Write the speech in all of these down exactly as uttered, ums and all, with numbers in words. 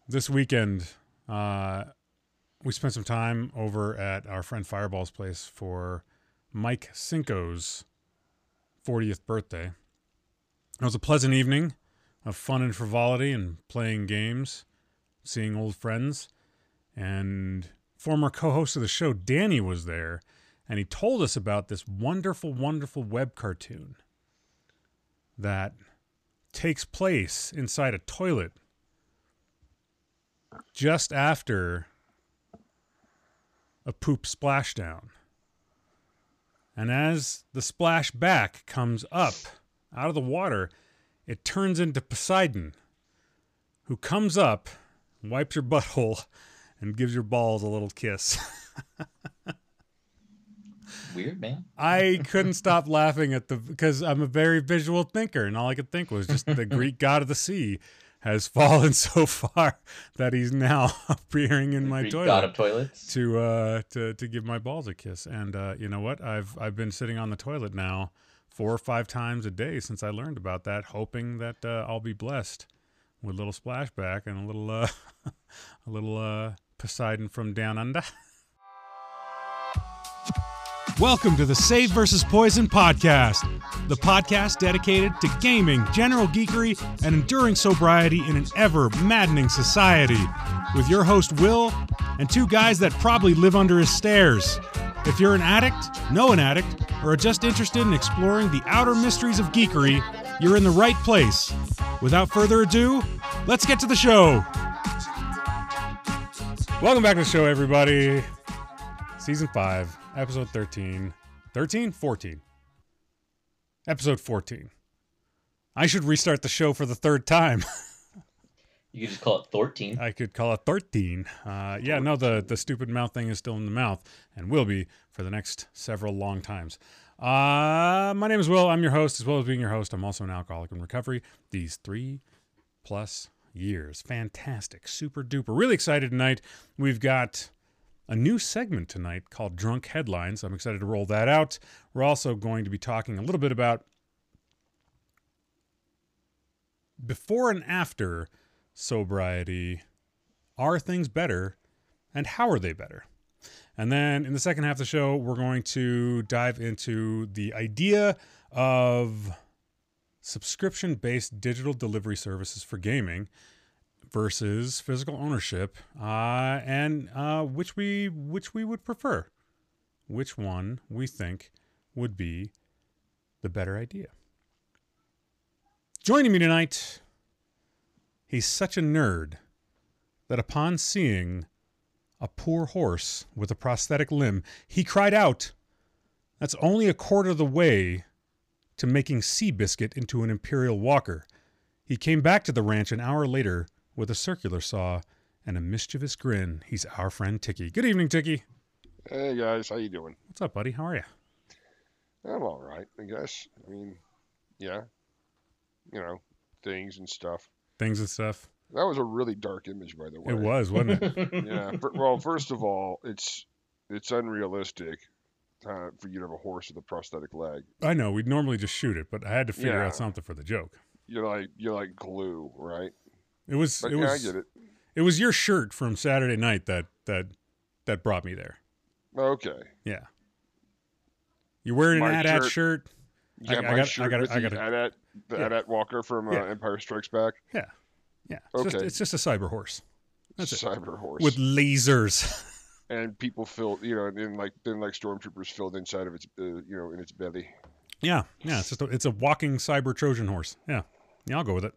this weekend, uh, we spent some time over at our friend Fireball's place for Mike Cinco's fortieth birthday. It was a pleasant evening of fun and frivolity and playing games, seeing old friends, and former co-host of the show, Danny, was there, and he told us about this wonderful, wonderful web cartoon that takes place inside a toilet just after a poop splashdown. And as the splash back comes up out of the water, it turns into Poseidon, who comes up, wipes your butthole, and gives your balls a little kiss. Weird, man. I couldn't stop laughing at the, because I'm a very visual thinker, and all I could think was just the Greek god of the sea has fallen so far that he's now appearing in The my Greek toilet god of toilets. to uh to to give my balls a kiss. And uh, you know what? I've I've been sitting on the toilet now four or five times a day since I learned about that, hoping that uh, I'll be blessed with a little splashback and a little uh, a little uh, Poseidon from down under. Welcome to the Save versus. Poison podcast, the podcast dedicated to gaming, general geekery, and enduring sobriety in an ever-maddening society, with your host, Will, and two guys that probably live under his stairs. If you're an addict, know an addict, or are just interested in exploring the outer mysteries of geekery, you're in the right place. Without further ado, let's get to the show. Welcome back to the show, everybody. Season five. Episode thirteen. thirteen? fourteen. Episode fourteen. I should restart the show for the third time. You could just call it thirteen. I could call it thirteen. Uh, yeah, no, the, the stupid mouth thing is still in the mouth and will be for the next several long times. Uh, my name is Will. I'm your host. As well as being your host, I'm also an alcoholic in recovery. These three plus years. Fantastic. Super duper. Really excited tonight. We've got a new segment tonight called Drunk Headlines. I'm excited to roll that out. We're also going to be talking a little bit about before and after sobriety. Are things better, and how are they better? And then in the second half of the show, we're going to dive into the idea of subscription-based digital delivery services for gaming versus physical ownership, uh, and uh, which we which we would prefer, which one we think would be the better idea. Joining me tonight, he's such a nerd that upon seeing a poor horse with a prosthetic limb, he cried out, "That's only a quarter of the way to making Seabiscuit into an Imperial Walker." He came back to the ranch an hour later with a circular saw and a mischievous grin. He's our friend Tiki. Good evening, Tiki. Hey guys, how you doing? What's up, buddy? How are you? I'm all right, I guess. I mean, yeah, you know, things and stuff. Things and stuff. That was a really dark image, by the way. It was, wasn't it? Yeah. For, well, first of all, it's it's unrealistic uh, for you to have a horse with a prosthetic leg. I know. We'd normally just shoot it, but I had to figure Yeah. out something for the joke. You're like you're like glue, right? It was. But it yeah, was. I get it. It was your shirt from Saturday night that that that brought me there. Okay. Yeah. You're wearing an My A T A T shirt- shirt. Yeah, I- I my got- I shirt gotta- with I the gotta- AT-AT, the Yeah. AT-AT Walker from uh, Yeah. Empire Strikes Back. Yeah. Yeah. It's just, Okay. it's just a cyber horse. That's it. Cyber horse. With lasers. and people filled, you know, and like then like stormtroopers filled inside of its, uh, you know, in its belly. Yeah. Yeah. It's just a, it's a walking cyber Trojan horse. Yeah. Yeah. I'll go with it.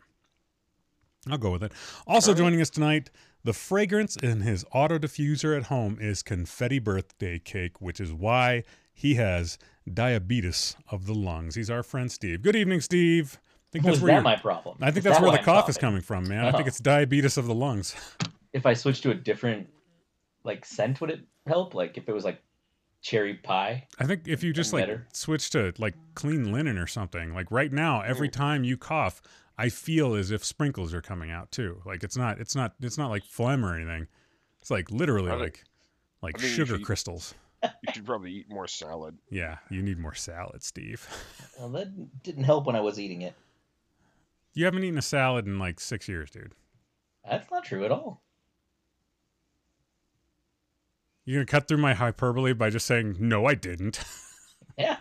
I'll go with it. Also All right. joining us tonight, the fragrance in his auto diffuser at home is confetti birthday cake, which is why he has diabetes of the lungs. He's our friend Steve. Good evening, Steve. I think Was that's where that you're- my problem? I think Is that's that where why the I'm cough is coughing? coming from, man. I think Oh. it's diabetes of the lungs. If I switched to a different like scent, would it help? Like if it was like cherry pie? I think if you just like Better. switch to like clean linen or something, like right now, every Mm. time you cough, I feel as if sprinkles are coming out too. Like it's not, it's not, it's not like phlegm or anything. It's like literally I think- like, like I think you sugar should- crystals. You should probably eat more salad. Yeah, you need more salad, Steve. Well, that didn't help when I was eating it. You haven't eaten a salad in like six years, dude. That's not true at all. You're gonna cut through my hyperbole by just saying no, I didn't. Yeah.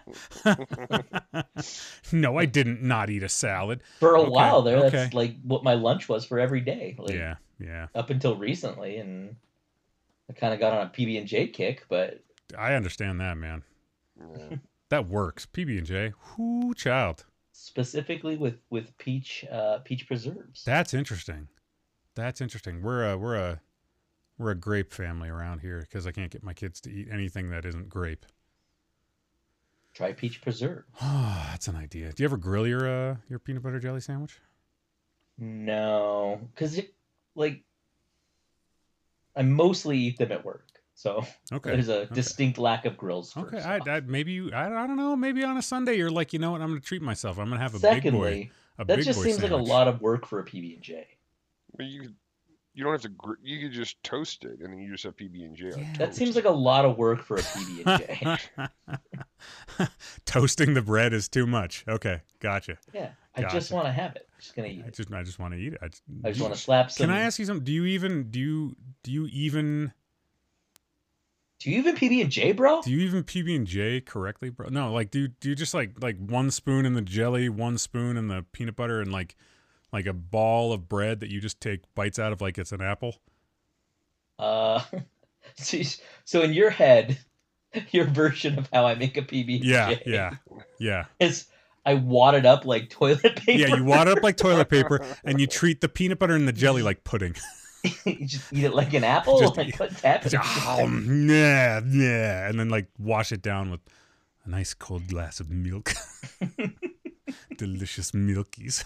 No, I didn't not eat a salad. For a Okay, while there, okay. that's like what my lunch was for every day. Like, Yeah, yeah. up until recently, and I kind of got on a P B and J kick, but I understand that, man. Yeah. That works. P B and J. Whoo, child. specifically with with peach uh, peach preserves. That's interesting. That's interesting. We're a we're a we're a grape family around here because I can't get my kids to eat anything that isn't grape. Try peach preserve. Oh, that's an idea. Do you ever grill your uh, your peanut butter jelly sandwich? No, because it like I mostly eat them at work, so Okay. there's a okay. distinct lack of grills. First Okay, I, off. I maybe you I, I don't know, maybe on a Sunday you're like, you know what, I'm gonna treat myself. I'm gonna have a big boy Secondly, a that big just boy seems like a sandwich. lot of work for a P B and J. But you could- you don't have to. gr- You could just toast it, and then you just have P B and J on Yeah. That toast. seems like a lot of work for a P B and J. Toasting the bread is too much. Okay, gotcha. Yeah, I just Gotcha. want to have it. I'm just gonna eat I it. just I just want to eat it. I just, I just do- want to slap some. Can I ask you something? Do you even do you do you even Do you even P B and J, bro? do you even P B and J correctly, bro? No, like do you, do you just like like one spoon in the jelly, one spoon in the peanut butter, and like like a ball of bread that you just take bites out of like it's an apple? Uh, so, so in your head, your version of how I make a P B and J Yeah, yeah, yeah. is I wad it up like toilet paper. Yeah, you wad it up like toilet paper, and you treat the peanut butter and the jelly like pudding. You just eat it like an apple. Just Like eat- what's happening? Oh, yeah, yeah, and then like wash it down with a nice cold glass of milk. Delicious milkies.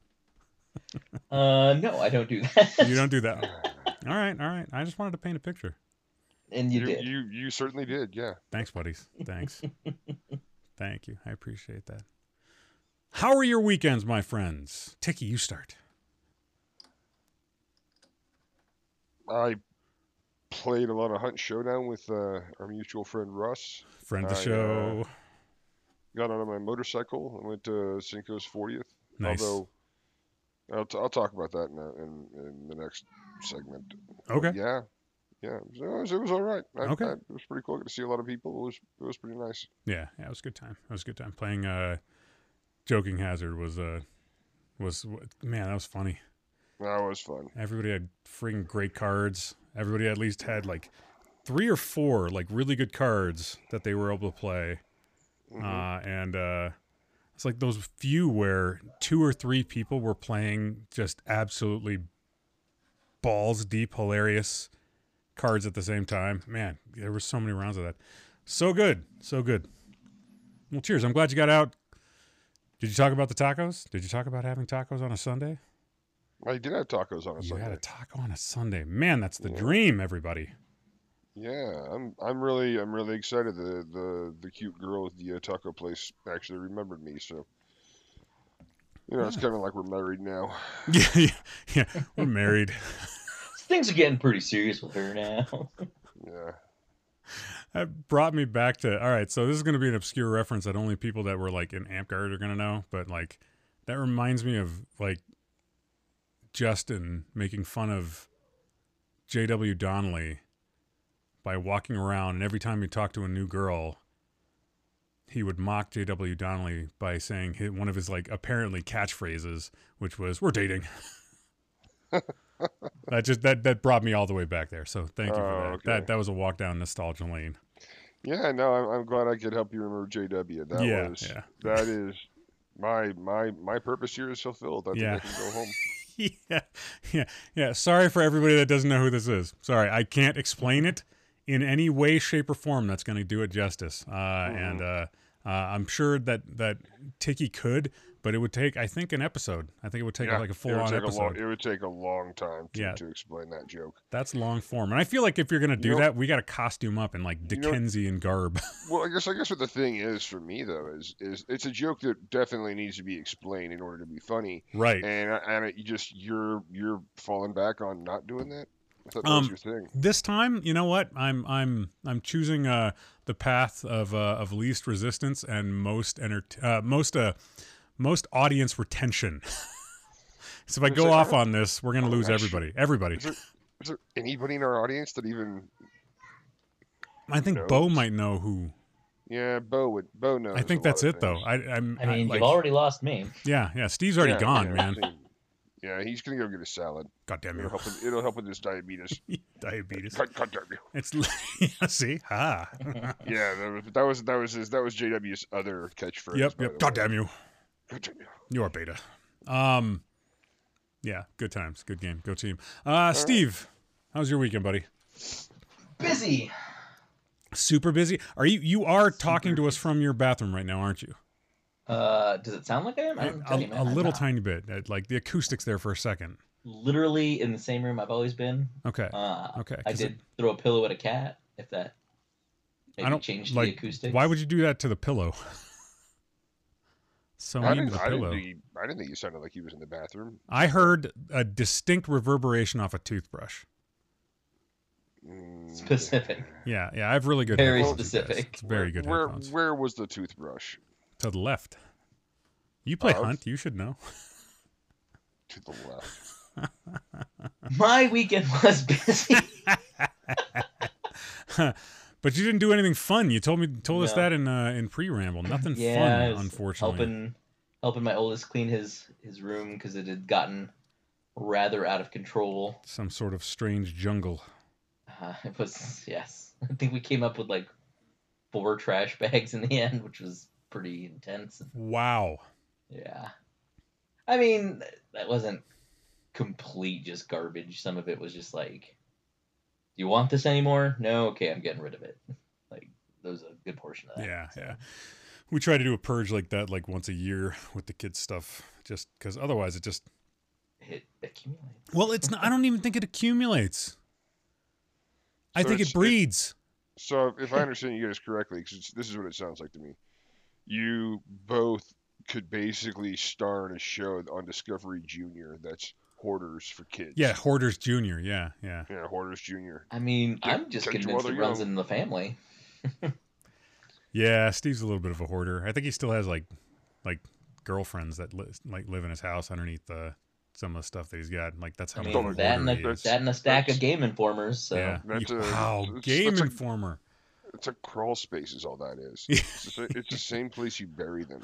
Uh, no, I don't do that. You don't do that. All right, all right. I just wanted to paint a picture. And you, You, did. you you certainly did. Yeah. Thanks, buddies. Thanks. Thank you. I appreciate that. How are your weekends, my friends? Tiki, you start. I played a lot of Hunt Showdown with uh, our mutual friend Russ. Friend of the I, uh, show. Got on my motorcycle and went to Cinco's fortieth. Nice. Although I'll, t- I'll talk about that in, a, in in the next segment. Okay. Yeah, yeah. It was, it was all right. I, Okay. I, it was pretty cool. Got to see a lot of people. It was it was pretty nice. Yeah, yeah, it was a good time. It was a good time. Playing uh Joking Hazard was uh was man, that was funny. That was fun. Everybody had freaking great cards. Everybody at least had like three or four like really good cards that they were able to play. Mhm. Uh, and uh, it's like those few where two or three people were playing just absolutely balls deep, hilarious cards at the same time. Man, there were so many rounds of that. So good. So good. Well, cheers. I'm glad you got out. Did you talk about the tacos? Did you talk about having tacos on a Sunday? I did have tacos on a You Sunday. had a taco on a Sunday. Man, that's the Yeah. dream, everybody. Yeah, I'm I'm really I'm really excited. The the the cute girl at the uh, taco place actually remembered me. So you know, it's Yeah. kind of like we're married now. Yeah, yeah, yeah. We're married. Things are getting pretty serious with her now. Yeah. That brought me back to, all right, so this is going to be an obscure reference that only people that were like in Amp Guard are going to know, but like that reminds me of like Justin making fun of J W. Donnelly by walking around, and every time he talked to a new girl, he would mock J W. Donnelly by saying his, one of his like apparently catchphrases, which was "We're dating." that just that that brought me all the way back there. So thank you for Oh, that. okay. That that was a walk down nostalgia lane. Yeah, no, I'm, I'm glad I could help you remember J W. That Yeah, was yeah. that is my my my purpose here is fulfilled. I think Yeah. I can go home. yeah, yeah, yeah. Sorry for everybody that doesn't know who this is. Sorry, I can't explain it in any way, shape, or form that's going to do it justice. Uh, And uh, uh, I'm sure that that Tiki could, but it would take, I think, an episode. I think it would take Yeah, like a it would full-on take a episode. long, it would take a long time to, Yeah. to explain that joke. That's long form, and I feel like if you're going to do You know- that, we got to costume up in like You know- Dickensian garb. Well, I guess I guess what the thing is for me though is is it's a joke that definitely needs to be explained in order to be funny, Right. and and it, you just you're you're falling back on not doing that. I thought that Um, was your thing. This time, you know what? I'm I'm I'm choosing uh the path of uh, of least resistance and most enter uh, most uh most audience retention. So if I Is go there- off on this, we're gonna Oh, lose gosh. everybody. Everybody. Is there, is there anybody in our audience that even? I think knows? Bo might know who. Yeah, Bo would. Bo knows. I think a lot that's of it though. things. I I'm I mean, like, you've already lost me. yeah yeah. Steve's already Yeah, gone, yeah, man. same. Yeah, he's gonna go get a salad. God damn It'll you. help. With, it'll help with his diabetes. Diabetes. God, God damn you. It's yeah, see ha. Yeah, that was that was that was his that was J W's other catchphrase. Yep by yep. the God way. damn you. God damn you. You are beta. Um, yeah. Good times. Good game. Go team. Uh, Steve, how's your weekend, buddy? Busy. Super busy. Are you? You are talking Super to us from your bathroom right now, aren't you? Uh, does it sound like I am? I don't A, tell you, man, a I'm little not. tiny bit. Uh, Like the acoustics there for a second. Literally in the same room I've always been. Okay. Uh, Okay, I 'cause did throw a pillow at a cat. If that maybe I don't changed like. the acoustics. Why would you do that to the pillow? So I mean to didn't, the I, didn't pillow. think he, I didn't think he sounded like he was in the bathroom. I heard a distinct reverberation off a toothbrush. Mm, Specific? Yeah, yeah. I have really good Very headphones, you guys. specific. It's very where, good Where headphones. where was the toothbrush? To the left. You play Of? Hunt. You should know. To the left. My weekend was busy. But you didn't do anything fun. You told me told us No. that in uh, in pre-ramble. Nothing yeah, I fun, was unfortunately. helping helping my oldest clean his his room because it had gotten rather out of control. Some sort of strange jungle. Uh, it was yes. I think we came up with like four trash bags in the end, which was pretty intense. Wow. Yeah. I mean, that wasn't complete just garbage. Some of it was just like, do you want this anymore? No? Okay, I'm getting rid of it. Like, there was a good portion of that. Yeah, so. yeah. We try to do a purge like that like once a year with the kids stuff just because otherwise it just It accumulates. well it's not I don't even think it accumulates. I So think it's- it breeds. So if I understand you guys correctly, because this is what it sounds like to me, you both could basically star in a show on Discovery Junior that's Hoarders for kids. Yeah, Hoarders Junior Yeah, yeah. Yeah, Hoarders Junior. I mean, Get- I'm just get you convinced while it they're runs young. in the family. Yeah, Steve's a little bit of a hoarder. I think he still has like like girlfriends that li- like live in his house underneath the some of the stuff that he's got. Like that's how I much mean, of a that and, hoarder a, he is. that and a stack that's- of Game Informers. So Yeah. That's You- a- wow, it's- Game that's a- Informer. It's a crawl space is all that is. Yeah. It's, the, sa- it's the same place you bury them.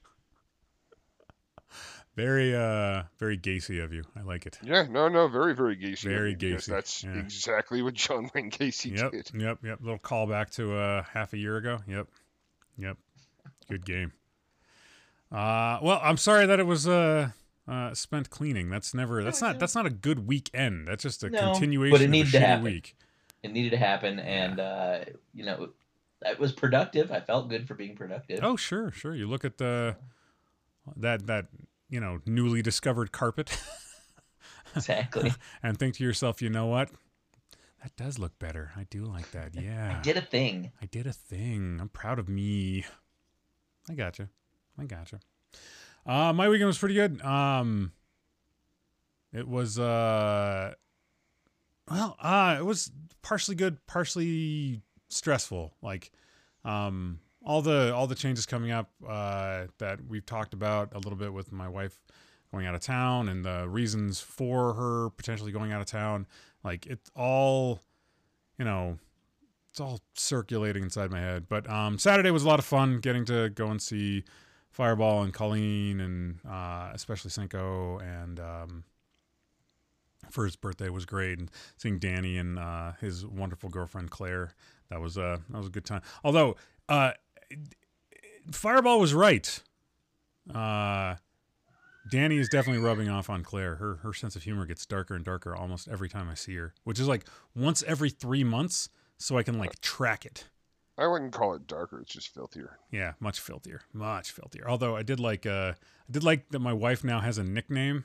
Very uh very Gacy of you. I like it. Yeah, no, no, very, very Gacy. of Very you, because Gacy, That's yeah. exactly what John Wayne Gacy Yep, did. yep, yep. Little callback to uh half a year ago. Yep. Yep. Good game. Uh well, I'm sorry that it was uh uh spent cleaning. That's never that's not that's not a good weekend. That's just a No, but it continuation of a needed to shitty happen. week. it needed to happen, and uh, you know, it was productive. I felt good for being productive. Oh, sure, sure. You look at the that that, you know, newly discovered carpet Exactly. and think to yourself, you know what? That does look better. I do like that. Yeah. I did a thing. I did a thing. I'm proud of me. I gotcha. I gotcha. Uh, my weekend was pretty good. Um, it was, uh, well, uh, it was partially good, partially stressful. Like, um, all the, all the changes coming up, uh, that we've talked about a little bit with my wife going out of town and the reasons for her potentially going out of town. Like, it's all, you know, it's all circulating inside my head. But um, Saturday was a lot of fun getting to go and see Fireball and Colleen and uh, especially Cinco, and um, for his birthday was great. And seeing Danny and uh, his wonderful girlfriend Claire, that was uh, that was a good time. Although uh, Fireball was right. Uh, Danny is definitely rubbing off on Claire. Her her sense of humor gets darker and darker almost every time I see her, which is like once every three months, so I can like track it. I wouldn't call it darker. It's just filthier. Yeah, much filthier, much filthier. Although I did like, uh, I did like that my wife now has a nickname,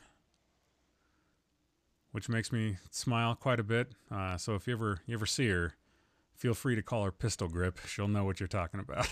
which makes me smile quite a bit. Uh, so if you ever you ever see her, feel free to call her Pistol Grip. She'll know what you're talking about.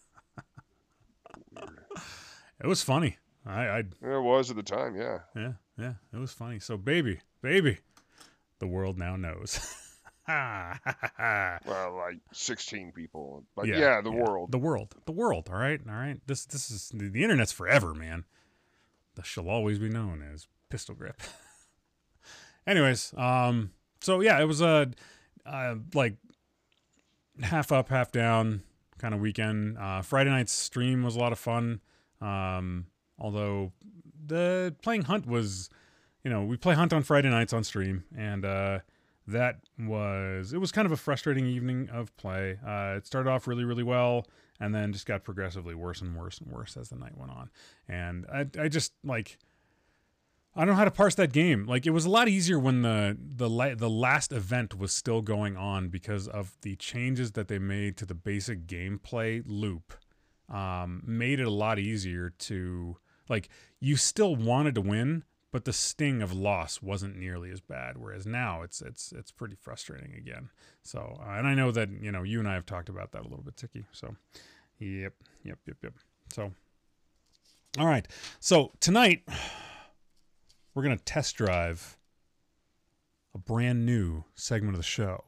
It was funny. I, I, Yeah, it was at the time, yeah. yeah, yeah, it was funny. So baby, baby, the world now knows. Ha, ha, ha, ha. Well, like sixteen people. But Yeah, yeah, the yeah. world. The world. The world. All right. All right. This this is the, the internet's forever, man. This shall always be known as pistol grip. Anyways, um, so yeah, it was a uh, like half up, half down kind of weekend. Uh, Friday night's stream was a lot of fun. Um, although the playing Hunt was, you know, we play Hunt on Friday nights on stream, and uh, that was it was kind of a frustrating evening of play. Uh, it started off really, really well, and then just got progressively worse and worse and worse as the night went on. And I, I just like. I don't know how to parse that game. Like, it was a lot easier when the the la- the last event was still going on because of the changes that they made to the basic gameplay loop. Um, made it a lot easier to, like, you still wanted to win, but the sting of loss wasn't nearly as bad. Whereas now it's it's it's pretty frustrating again. So, uh, and I know that, you know, you and I have talked about that a little bit, Tiki. So, yep, yep, yep, yep. So, all right. So tonight, we're going to test drive a brand new segment of the show.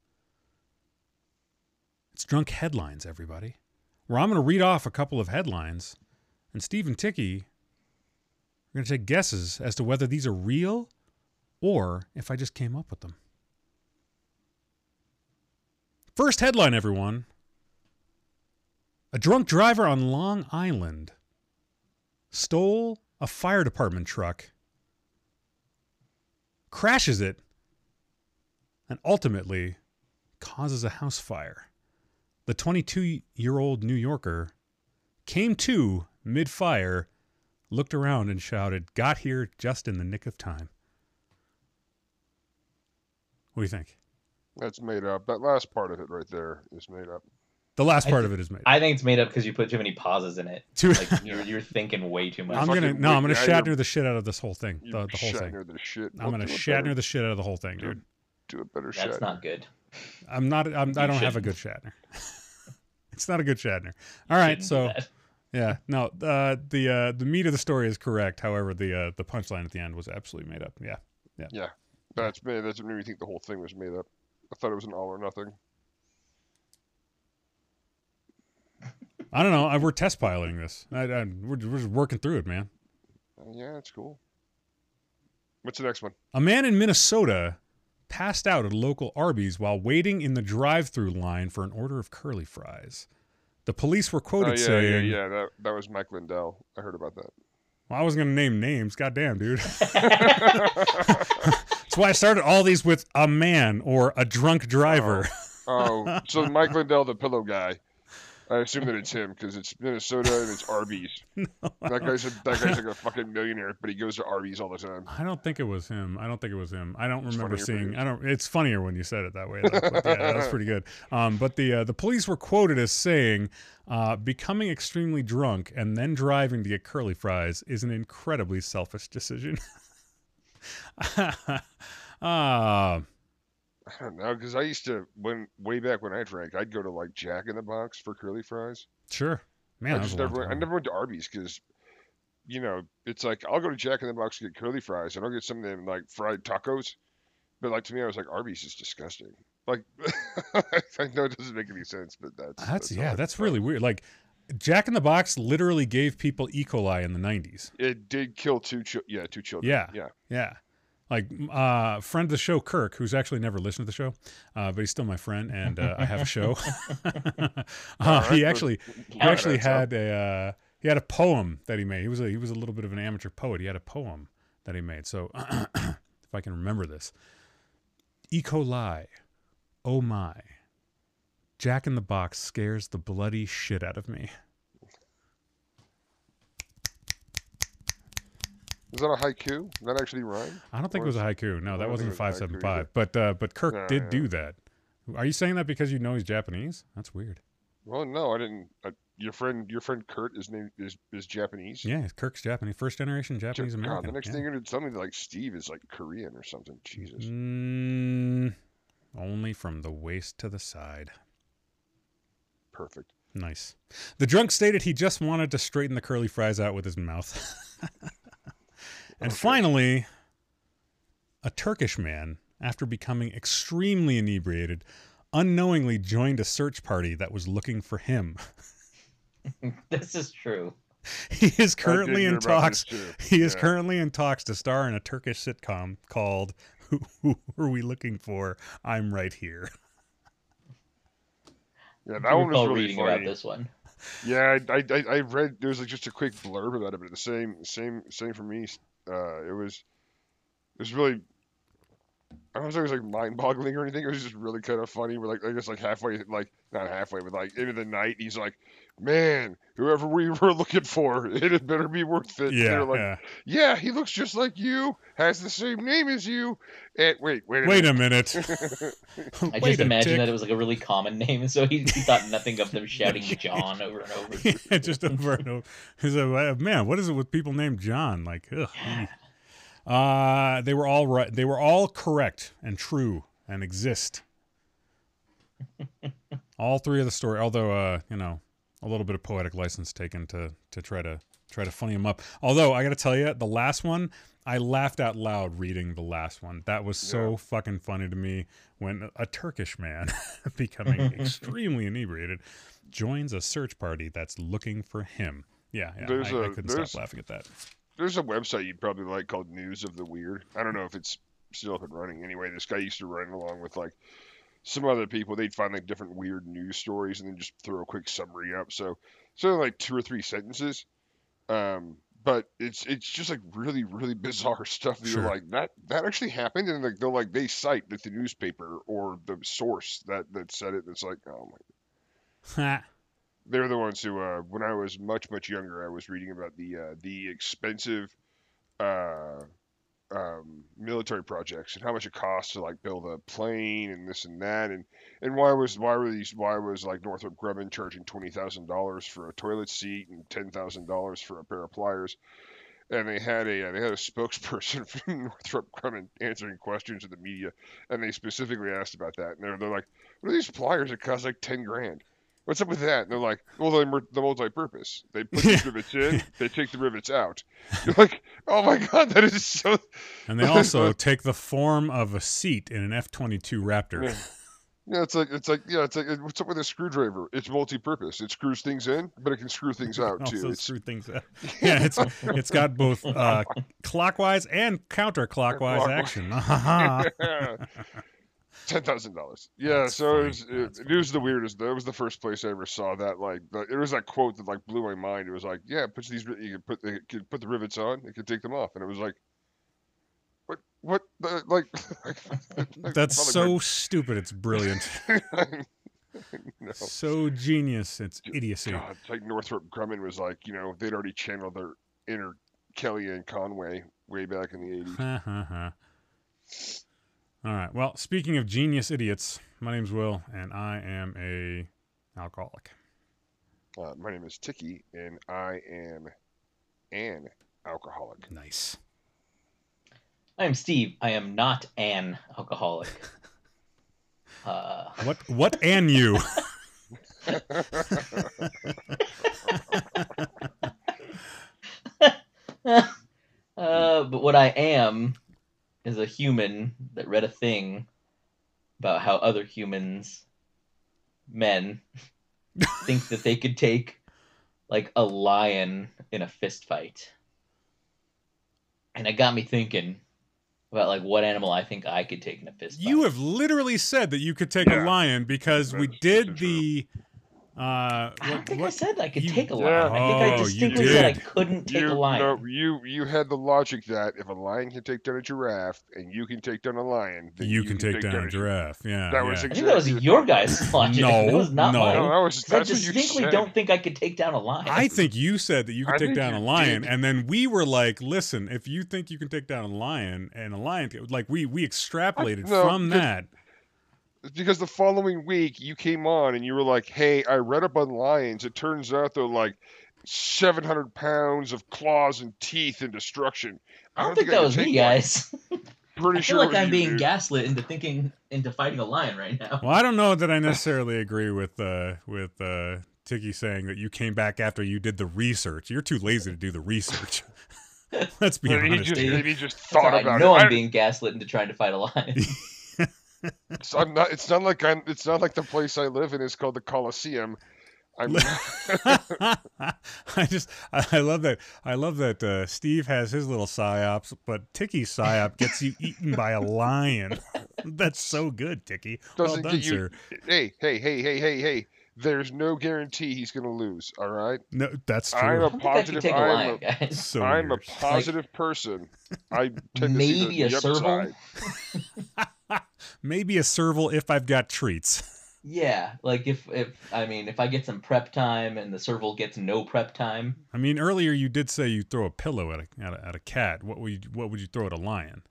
It's Drunk Headlines, everybody. Where I'm going to read off a couple of headlines, and Steve and Tiki are going to take guesses as to whether these are real or if I just came up with them. First headline, everyone. A drunk driver on Long Island stole a fire department truck, crashes it, and ultimately causes a house fire. The twenty-two-year-old New Yorker came to mid-fire, looked around, and shouted, "Got here just in the nick of time." What do you think? That's made up. That last part of it right there is made up. The last I part th- of it is made. I think it's made up because you put too many pauses in it. Too- Like you're you're thinking way too much. I'm gonna fucking no. I'm gonna wait, now Shatner you're- the shit out of this whole thing. You The, the whole thing. Shatner the shit. I'm Well, gonna do it Shatner better. the shit out of the whole thing, Do it- dude. Do a better That's Shatner. not good. I'm not. I'm, I You don't have a shouldn't. good Shatner. It's not a good Shatner. All right, Shouldn't do so that. yeah, no. Uh, the uh, the meat of the story is correct. However, the uh, the punchline at the end was absolutely made up. Yeah. Yeah, that's made. That's what made me think the whole thing was made up. I thought it was an all or nothing. I don't know. I, we're test piloting this. I, I, we're, we're just working through it, man. Uh, yeah, that's cool. What's the next one? A man in Minnesota passed out at a local Arby's while waiting in the drive-through line for an order of curly fries. The police were Oh quoted yeah, saying, yeah, yeah. That that was Mike Lindell. I heard about that. Well, I wasn't going to name names. Goddamn, dude. That's why I started all these with a man or a drunk driver. Oh, so Mike Lindell, the pillow guy. I assume that it's him because it's Minnesota and it's Arby's. No, I That don't- guy's a, that guy's like a fucking millionaire, but he goes to Arby's all the time. I don't think it was him. I don't think it was him. I don't It's remember funnier for seeing. you. I don't. It's funnier when you said it that way. Though. But yeah, that was pretty good. Um, but the uh, the police were quoted as saying, uh, "Becoming extremely drunk and then driving to get curly fries is an incredibly selfish decision." Ah, I don't know because I used to when way back when I drank, I'd go to like Jack in the Box for curly fries. sure, man. I that was just a long never, I time. never went to Arby's because, you know, it's like I'll go to Jack in the Box to get curly fries and I'll get some of them like fried tacos, but like to me, I was like Arby's is disgusting. Like, I know it doesn't make any sense, but that's That's how yeah. I That's felt. really weird. Like, Jack in the Box literally gave people E. coli in the nineties. It did kill two, chil- yeah, two children. Yeah. yeah. Yeah. Like, uh, friend of the show, Kirk, who's actually never listened to the show, uh, but he's still my friend, and uh, I have a show. uh, Alright, he but- actually, he Yeah, actually that's how- had a, uh, he had a poem that he made. He was a, he was a little bit of an amateur poet. He had a poem that he made. So, if I can remember this, E. coli, oh my, Jack in the Box scares the bloody shit out of me. Is that a haiku? Did that actually rhyme? I don't think Or it was a is- haiku. No, I that don't wasn't think it was a five seven haiku five. either. But uh, but Kirk Yeah, did yeah. do that. Are you saying that because you know he's Japanese? That's weird. Well, no, I didn't. Uh, your friend, your friend Kurt, is name is is Japanese. Yeah, Kirk's Japanese, first generation Ja- Japanese God, American. the next yeah. thing you're gonna tell me that like Steve is like Korean or something. Jesus. Mm, only from the waist to the side. Perfect. Nice. The drunk stated he just wanted to straighten the curly fries out with his mouth. And Okay. finally, a Turkish man, after becoming extremely inebriated, unknowingly joined a search party that was looking for him. This is true. He is I did currently hear in about talks. this too. He is Yeah. currently in talks to star in a Turkish sitcom called "Who, Who Are We Looking For? I'm Right Here." Yeah, I that do one was recall really reading funny. about this one. Yeah, I, I, I I read there was like just a quick blurb about it, but the same same same for me. Uh, it was it was really I don't know if it was like mind-boggling or anything. It was just really kind of funny. We're like I guess like halfway, like not halfway, but like into the night, he's like, "Man, whoever we were looking for, it had better be worth it." And they're Yeah, like, yeah. "Yeah, he looks just like you, has the same name as you." And wait, wait a Wait a minute. minute. I Wait just a imagine tick. that it was like a really common name, and so he, he thought nothing of them shouting John over and over. Yeah, just over and over. He's like, man, what is it with people named John? Like, ugh. Uh, they were all right. They were all correct and true and exist. All three of the story, although uh, you know, a little bit of poetic license taken to to try to try to funny him up. Although I got to tell you, the last one, I laughed out loud reading the last one. That was so Yeah. fucking funny to me when a Turkish man becoming extremely inebriated joins a search party that's looking for him. Yeah, yeah, There's I, I a- couldn't there's- stop laughing at that. There's a website you'd probably like called News of the Weird. I don't know if it's still up and running. Anyway, this guy used to run along with like some other people. They'd find like different weird news stories and then just throw a quick summary up. So, so like two or three sentences. Um, but it's it's just like really really bizarre stuff. That Sure. You're like that that actually happened, and like they'll like they cite like the newspaper or the source that that said it. And it's like, oh my. They're the ones who, uh, when I was much much younger, I was reading about the uh, the expensive uh, um, military projects and how much it costs to like build a plane and this and that, and and why was why were these why was like Northrop Grumman charging twenty thousand dollars for a toilet seat and ten thousand dollars for a pair of pliers, and they had a uh, they had a spokesperson from Northrop Grumman answering questions in the media, and they specifically asked about that, and they're they're like, what are these pliers that cost like ten grand? What's up with that? And they're like, well, they're mer- the multi-purpose. They put these rivets in, they take the rivets out. You're like, oh my god, that is so. And they also take the form of a seat in an F twenty-two Raptor. Yeah. Yeah, it's like it's like yeah, it's like what's up with a screwdriver? It's multi-purpose. It screws things in, but it can screw things out too. Also It's screw things out. Yeah, it's it's got both uh, clockwise and counterclockwise action. ten thousand dollars. Yeah, That's so it funny. was, it, That's it was the weirdest. That was the first place I ever saw that. Like, the, it was that quote that like blew my mind. It was like, yeah, put these, ri- you can put the, you can put the rivets on, you can take them off, and it was like, what, what, the, like, like, That's probably so stupid. It's brilliant. weird. No. So genius. It's idiocy. God, it's like Northrop Grumman was like, you know, they'd already channeled their inner Kellyanne Conway way back in the eighties. Ha, ha, ha. All right. Well, speaking of genius idiots, my name's Will, and I am a alcoholic. Uh, my name is Tiki, and I am an alcoholic. Nice. I am Steve. I am not an alcoholic. Uh, What? What? And you? uh, but what I am is a human that read a thing about how other humans, men, think that they could take like a lion in a fist fight. And it got me thinking about like what animal I think I could take in a fist fight. You have literally said that you could take Yeah. a lion because we That's- did that's the. Uh, I what, don't think I what- said I could you- take a Yeah. lion. I think I Oh, you distinctly said I did. couldn't take you, a lion. No, you you had the logic that if a lion can take down a giraffe and you can take down a lion, then you, can, take, down, a giraffe. Yeah. That yeah. was I think that was exactly your the- guys' logic. No, that was not no. mine. No, that was 'Cause I that's what you distinctly said. don't think I could take down a lion. I think you said that you could I take think down a you lion, did. and then we were like, "Listen, if you think you can take down a lion, and a lion, like we we extrapolated no, from because- that." because the following week you came on and you were like, "Hey, I read up on lions. It turns out they're like seven hundred pounds of claws and teeth and destruction." I don't think that could was take me, one. guys. Pretty I sure feel it like was I'm you, being dude. gaslit into thinking into fighting a lion right now. Well, I don't know that I necessarily agree with uh, with uh, Tiki saying that you came back after you did the research. You're too lazy to do the research. Let's be Maybe he honest just here. maybe he just That's thought how I about know it. I'm I- being gaslit into trying to fight a lion. It's, I'm not. It's not like I'm. It's not like the place I live in is called the Coliseum. I'm I just I I love that I love that uh, Steve has his little psyops, but Ticky's psyop gets you eaten by a lion. That's so good, Ticky. Well doesn't done, get you. sir. Hey, hey, hey, hey, hey, hey. There's no guarantee he's gonna lose. All right. No, that's I'm true. I a don't think I can positive. take a I'm lion, a, guys. So I'm a weird. positive person. I tend to see Maybe the, a the serval. upside. Maybe a serval if I've got treats. Yeah, like if if I mean if I get some prep time and the serval gets no prep time. I mean, earlier you did say you throw a pillow at a at a, at a cat. What would you, what would you throw at a lion?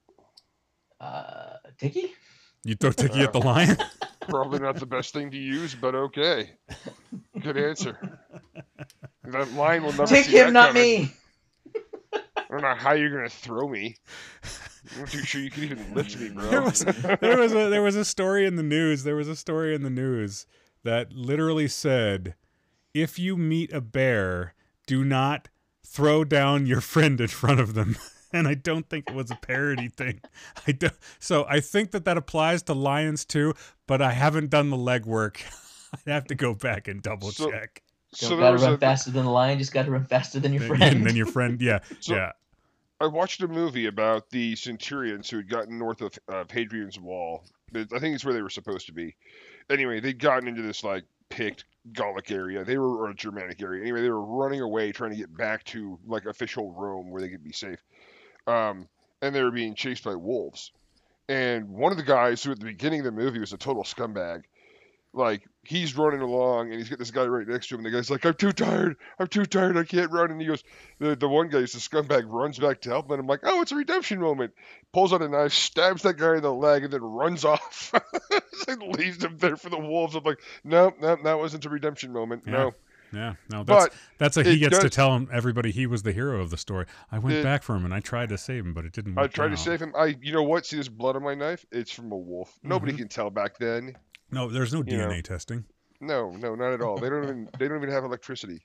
Uh, Tiki? You throw Ticky at the lion? Probably not the best thing to use, but okay. Good answer. That line will never Take see him, that not coming. me. I don't know how you're gonna throw me. I'm not too sure you can even lift me, bro. There was there was a there was a story in the news. There was a story in the news that literally said, "If you meet a bear, do not throw down your friend in front of them." And I don't think it was a parody thing. I don't, so I think that that applies to lions too, but I haven't done the legwork. I'd have to go back and double So- check. Don't So there gotta was run a, faster than the lion, just gotta run faster than your And, friend. and then your friend, yeah, So- yeah. I watched a movie about the Centurions who had gotten north of uh, Hadrian's Wall. It- I think it's where they were supposed to be. Anyway, they'd gotten into this like picked Gallic area. They were or a Germanic area. Anyway, they were running away, trying to get back to like official Rome where they could be safe. Um, and they were being chased by wolves. And one of the guys who at the beginning of the movie was a total scumbag, like he's running along and he's got this guy right next to him. And the guy's like, "I'm too tired. I'm too tired. I can't run." And he goes, the, the one guy, the scumbag, runs back to help him. And I'm like, "Oh, it's a redemption moment." Pulls out a knife, stabs that guy in the leg, and then runs off. And leaves him there for the wolves. I'm like, "Nope, nope, that wasn't a redemption moment. Yeah. No." Yeah, no, that's But that's a he it gets to does- tell him everybody he was the hero of the story. I went It- back for him and I tried to save him, but it didn't work. I tried to out. save him. I, you know what? See this blood on my knife? It's from a wolf. Nobody Mhm. can tell back then. No, there's no D N A know. testing. No, no, not at all. They don't even they don't even have electricity.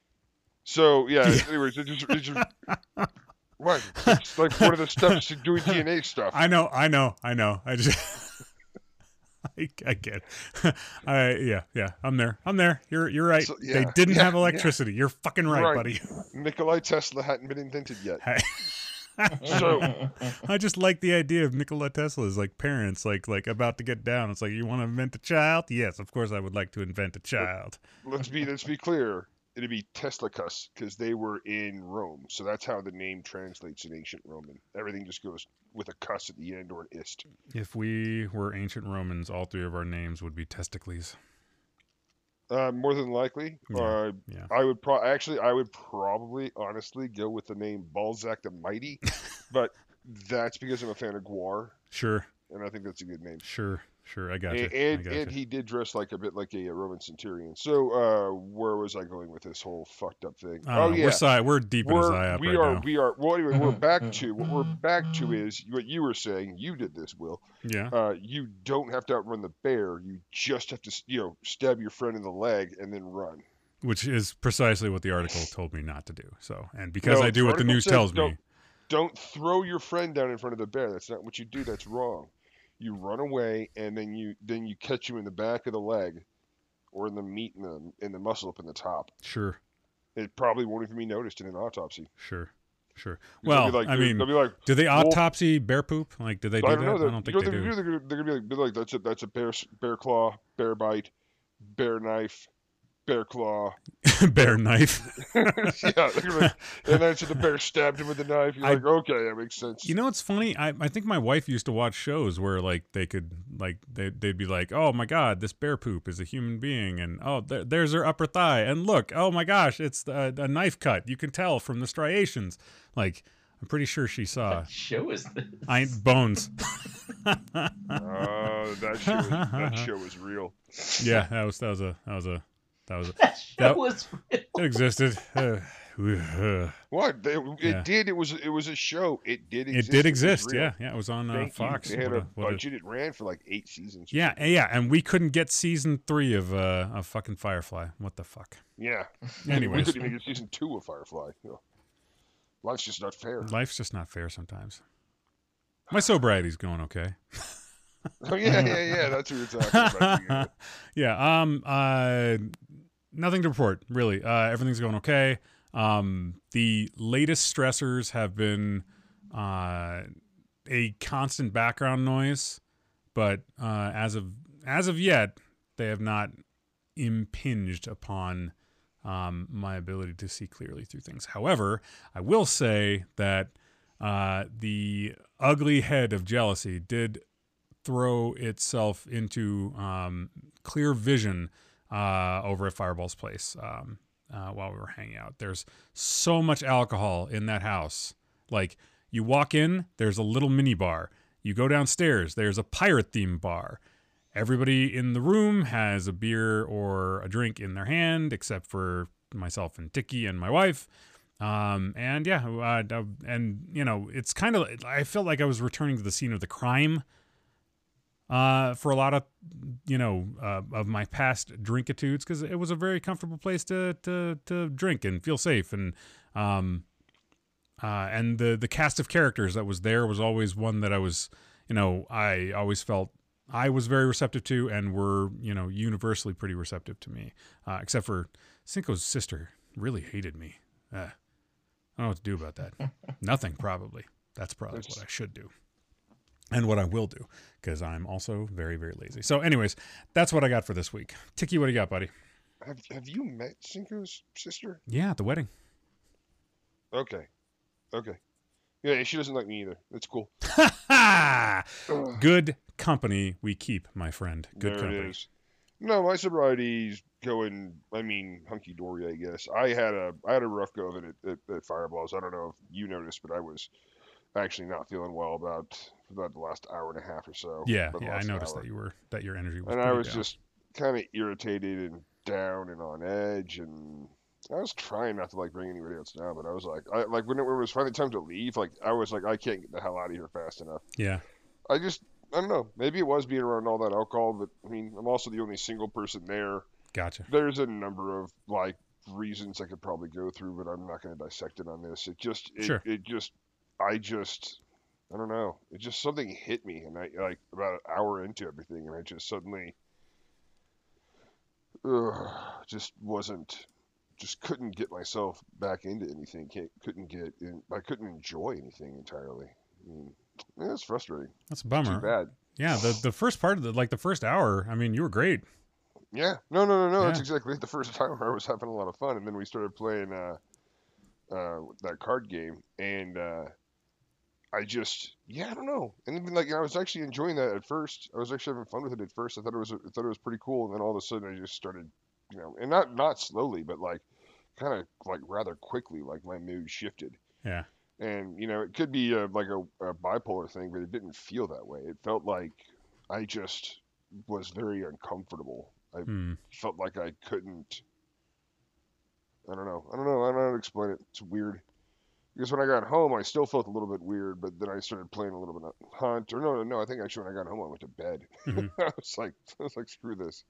So yeah. Yeah. Anyways, it just, it just what? It's like one of the steps to doing D N A stuff. I know, I know, I know. I just I, I get. It. I yeah, yeah. I'm there. I'm there. You're you're right. So, They yeah, didn't yeah, have yeah. electricity. You're fucking right, Right. buddy. Nikolai Tesla hadn't been invented yet. Hey. So- I just like the idea of Nikola Tesla's like parents, like like about to get down. It's like, you want to invent a child? Yes, of course I would like to invent a child. Let's be let's be clear. It'd be Teslicus because they were in Rome. So that's how the name translates in ancient Roman. Everything just goes with a cuss at the end or an ist. If we were ancient Romans, all three of our names would be Testicles. Uh, more than likely, Yeah. uh, Yeah. I would pro- actually I would probably honestly go with the name Balzac the Mighty, but that's because I'm a fan of Guar, Sure, and I think that's a good name. sure, sure. I got you. And and, I got and you. he did dress like a bit like a, Roman centurion. So uh, where was I going with this whole fucked up thing? I oh don't know. yeah, we're sci- we're deep in a we're, psyop we right are now. we are. Well, anyway, we're back to what we're back to is what you were saying. You did this, Will. Yeah. Uh, you don't have to outrun the bear. You just have to, you know, stab your friend in the leg and then run. Which is precisely what the article told me not to do. So, and because No, I do the what the article news says tells me, don't- Don't throw your friend down in front of the bear. That's not what you do. That's wrong. You run away and then you then you catch you in the back of the leg, or in the meat in the in the muscle up in the top. sure, It probably won't even be noticed in an autopsy. sure, sure. They'll Well, be like, I they'll- mean, they'll be like, do they wolf- autopsy bear poop? Like, do they do I don't that? know. I They're, don't you think know, they they're, do. they're, gonna- they're gonna be like, be like, that's a that's a bear s- bear claw, bear bite, bear knife, bear claw. Bear knife. Yeah, they're gonna be like, and then so the bear stabbed him with the knife. You're I- like, okay, that makes sense. You know what's funny? I, I think my wife used to watch shows where like they could like they they'd be like, oh my god, this bear poop is a human being, and oh there, there's her upper thigh, and look, oh my gosh, it's a, a knife cut. You can tell from the striations. Like I'm pretty sure she saw What show is this? I bones. Oh, that show was, that show was real. Yeah, that was that was a that was a that was a, That show That- was real. it existed. Uh, uh, What? They, it Yeah. did. It was. It was a show. It did. it Exist. did was exist. real. Yeah, yeah. It was on uh, Thank you. Fox. They had What a, a- what a- budget. It ran for like eight seasons. or yeah, something. yeah, and we couldn't get season three of uh of fucking Firefly. What the fuck? Yeah. we Anyways, couldn't even get season two of Firefly. You know, life's just not fair. life's just not fair sometimes. My sobriety's going okay. Oh yeah, yeah, yeah. That's what you're talking about. yeah. Um. Uh. nothing to report, really. Uh, everything's going okay. Um, the latest stressors have been uh, a constant background noise, but uh, as of as of yet, they have not impinged upon um, my ability to see clearly through things. However, I will say that uh, the ugly head of jealousy did throw itself into um, clear vision uh, over at Fireball's place um, uh, while we were hanging out. There's so much alcohol in that house. Like, you walk in, there's a little mini bar. You go downstairs, there's a pirate themed bar. Everybody in the room has a beer or a drink in their hand, except for myself and Tiki and my wife. Um, and yeah, uh, and you know, it's kind of, I felt like I was returning to the scene of the crime uh, for a lot of, you know, uh, of my past drinkitudes, because it was a very comfortable place to, to, to drink and feel safe. And, um, uh, and the, the cast of characters that was there was always one that I was, you know, I always felt I was very receptive to, and were, you know, universally pretty receptive to me, uh, except for Cinco's sister really hated me. Uh, I don't know what to do about that. Nothing, probably. That's probably There's- what I should do. And what I will do, because I'm also very, very lazy. So anyways, that's what I got for this week. Tiki, what do you got, buddy? Have Have you met Cinco's sister? Yeah, at the wedding. Okay. Okay. Yeah, she doesn't like me either. It's cool. Ha! Ugh, Good company we keep, my friend. Good there company. it is. No, my sobriety's going. I mean, hunky dory, I guess. I had a I had a rough go of it at, at, at Fireballs. I don't know if you noticed, but I was actually not feeling well about about the last hour and a half or so. Yeah, about the yeah, I last noticed hour. that you were that your energy was And I pretty was down. just kind of irritated and down and on edge, and I was trying not to like bring anybody else down, but I was like, I like when it was finally time to leave, like I was like, I can't get the hell out of here fast enough. Yeah. I just, I don't know, maybe it was being around all that alcohol, but I mean, I'm also the only single person there. Gotcha. There's a number of like reasons I could probably go through, but I'm not going to dissect it on this. It just, it, Sure. it just, I just, I don't know. It just something hit me, and I like about an hour into everything, and I just suddenly, ugh, just wasn't, just couldn't get myself back into anything. Can't, couldn't get in. I couldn't enjoy anything entirely. I mean, yeah, it's frustrating. That's a Too bummer. bad. Yeah, the the first part of the like the first hour, I mean, you were great. Yeah, no, no, no, no. That's Yeah. exactly it. The first time I was having a lot of fun, and then we started playing uh, uh, that card game, and uh, I just, yeah, I don't know. And even like I was actually enjoying that at first. I was actually having fun with it at first. I thought it was, I thought it was pretty cool, and then all of a sudden I just started, you know, and not not slowly, but like kind of like rather quickly, like my mood shifted. Yeah. And you know, it could be a, like a, a bipolar thing, but it didn't feel that way. It felt like I just was very uncomfortable. I Hmm. felt like I couldn't. I don't know. I don't know. I don't know how to explain it. It's weird. Because when I got home, I still felt a little bit weird, but then I started playing a little bit of Hunt. Or no, no, no. I think actually when I got home, I went to bed. Mhm. I was like, I was like, screw this.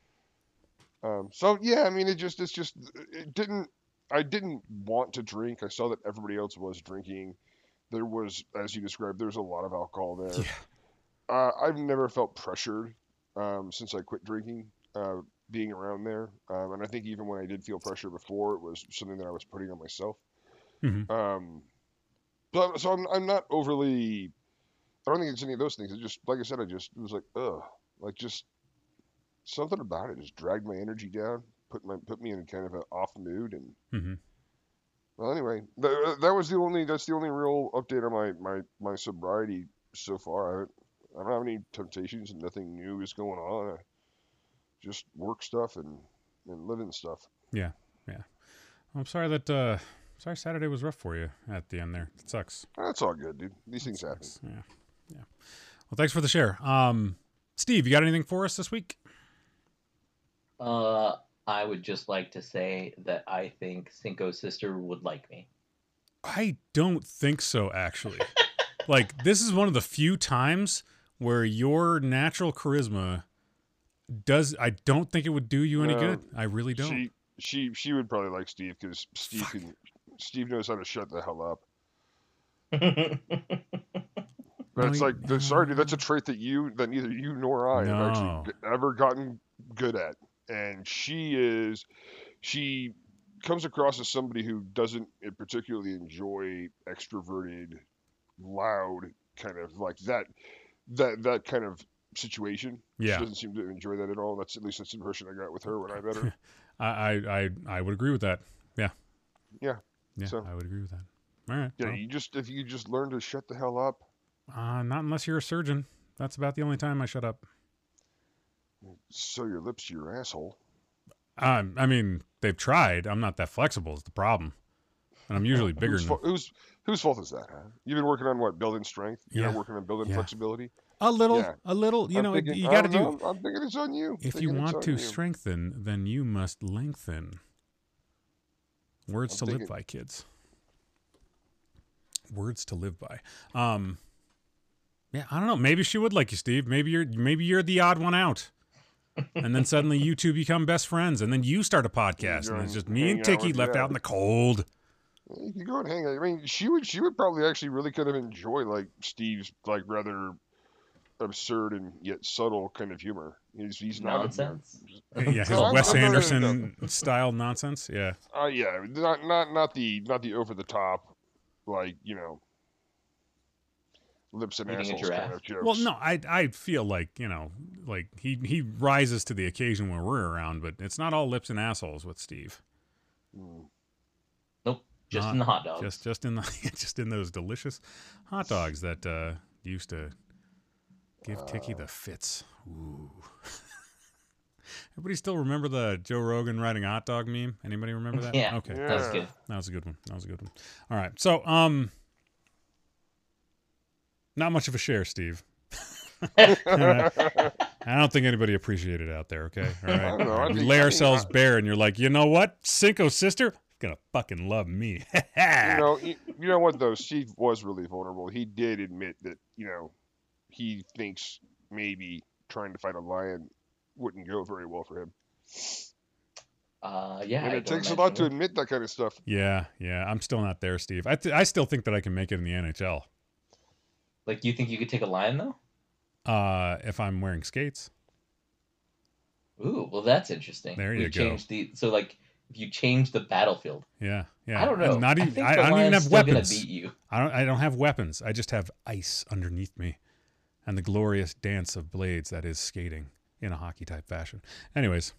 Um. So yeah, I mean, it just, it's just, it didn't. I didn't want to drink. I saw that everybody else was drinking. There was, as you described, there's a lot of alcohol there. Yeah. Uh, I've never felt pressured um, since I quit drinking, uh, being around there. Um, and I think even when I did feel pressure before, it was something that I was putting on myself. Mhm. Um, but, so I'm, I'm not overly. I don't think it's any of those things. It just, like I said, I just it was like, ugh, like just something about it just dragged my energy down, put my put me in kind of an off mood, and Mhm. well, anyway, th- that was the only that's the only real update on my my my sobriety so far. I haven't, I don't have any temptations, and nothing new is going on. I just work stuff and and living stuff. Yeah. Yeah. I'm sorry that uh sorry Saturday was rough for you at the end there. It sucks. That's all good, dude. These things happen. Sucks. Yeah. Yeah. Well, thanks for the share. Um Steve, you got anything for us this week? Uh, I would just like to say that I think Cinco's sister would like me. I don't think so, actually. Like, this is one of the few times where your natural charisma does. I don't think it would do you any No, good. I really don't. She she she would probably like Steve because Steve Fuck. can Steve knows how to shut the hell up. I That's No, like that's, sorry, dude. That's a trait that you that neither you nor I have No. actually g- ever gotten good at. and she is she comes across as somebody who doesn't particularly enjoy extroverted, loud kind of like that that that kind of situation. She Yeah. doesn't seem to enjoy that at all. That's at least that's the impression I got with her when I met her. I, I I I would agree with that. Yeah. Yeah. Yeah, So I would agree with that. All right. yeah, Well, you just if you just learn to shut the hell up. uh, not unless you're a surgeon. That's about the only time I shut up. Sew your lips to your asshole. Um, I mean, they've tried. I'm not that flexible. Is the problem, and I'm usually bigger Whose, than fa- whose whose fault is that, huh? You've been working on what? Building strength. You're Yeah. not working on building Yeah. flexibility. a little, Yeah. a little. You I'm know, thinking. you I got to don't do. know. I'm thinking it's on you. If you Thinking it's want on to you. strengthen, then you must lengthen. Words I'm to live thinking- by, kids. Words to live by. Um, yeah, I don't know. Maybe she would like you, Steve. Maybe you're maybe you're the odd one out. And then suddenly you two become best friends, and then you start a podcast, Go and it's and just me hang and out Tiki with- left yeah. out in the cold. You can go and hang out. I mean, she would. She would probably actually really kind of enjoy like Steve's like rather absurd and yet subtle kind of humor. He's he's not Nonsense. Yeah, his No, I'm- Wes I'm not- Anderson style nonsense. Yeah, Uh, yeah, not not not the not the over the top, like you know, lips and Eating a assholes giraffe. kind of jokes. well, no, I I feel like you know, like he he rises to the occasion when we're around, but it's not all lips and assholes with Steve. Mm. Nope. Just Not- in the hot dogs. Just just in the just in those delicious hot dogs that uh, used to give Tiki the fits. Ooh. Everybody still remember the Joe Rogan riding a hot dog meme? Anybody remember that? Yeah. Okay. Yeah. That was good. That was a good one. That was a good one. All right. So, um, not much of a share, Steve. I don't think anybody appreciated it out there. Okay. All right. I don't know, All right. I We think- lay I think ourselves I- bare, and you're like, you know what? Cinco sister gonna fucking love me. you know, you, you know what though? Steve was really vulnerable. He did admit that you know he thinks maybe trying to fight a lion wouldn't go very well for him. Uh, yeah. and I it don't takes a lot to imagine admit that kind of stuff. Yeah. Yeah. I'm still not there, Steve. I th- I still think that I can make it in the N H L. it. Like, you think you could take a lion though? Uh, if I'm wearing skates. Ooh, well, that's interesting. There you We've go. changed the so like if you change the battlefield. Yeah. Yeah. I don't And know. Not I even. think I, the I don't even lion's have still weapons. Gonna beat you. I don't. I don't have weapons. I just have ice underneath me, and the glorious dance of blades that is skating in a hockey type fashion. Anyways,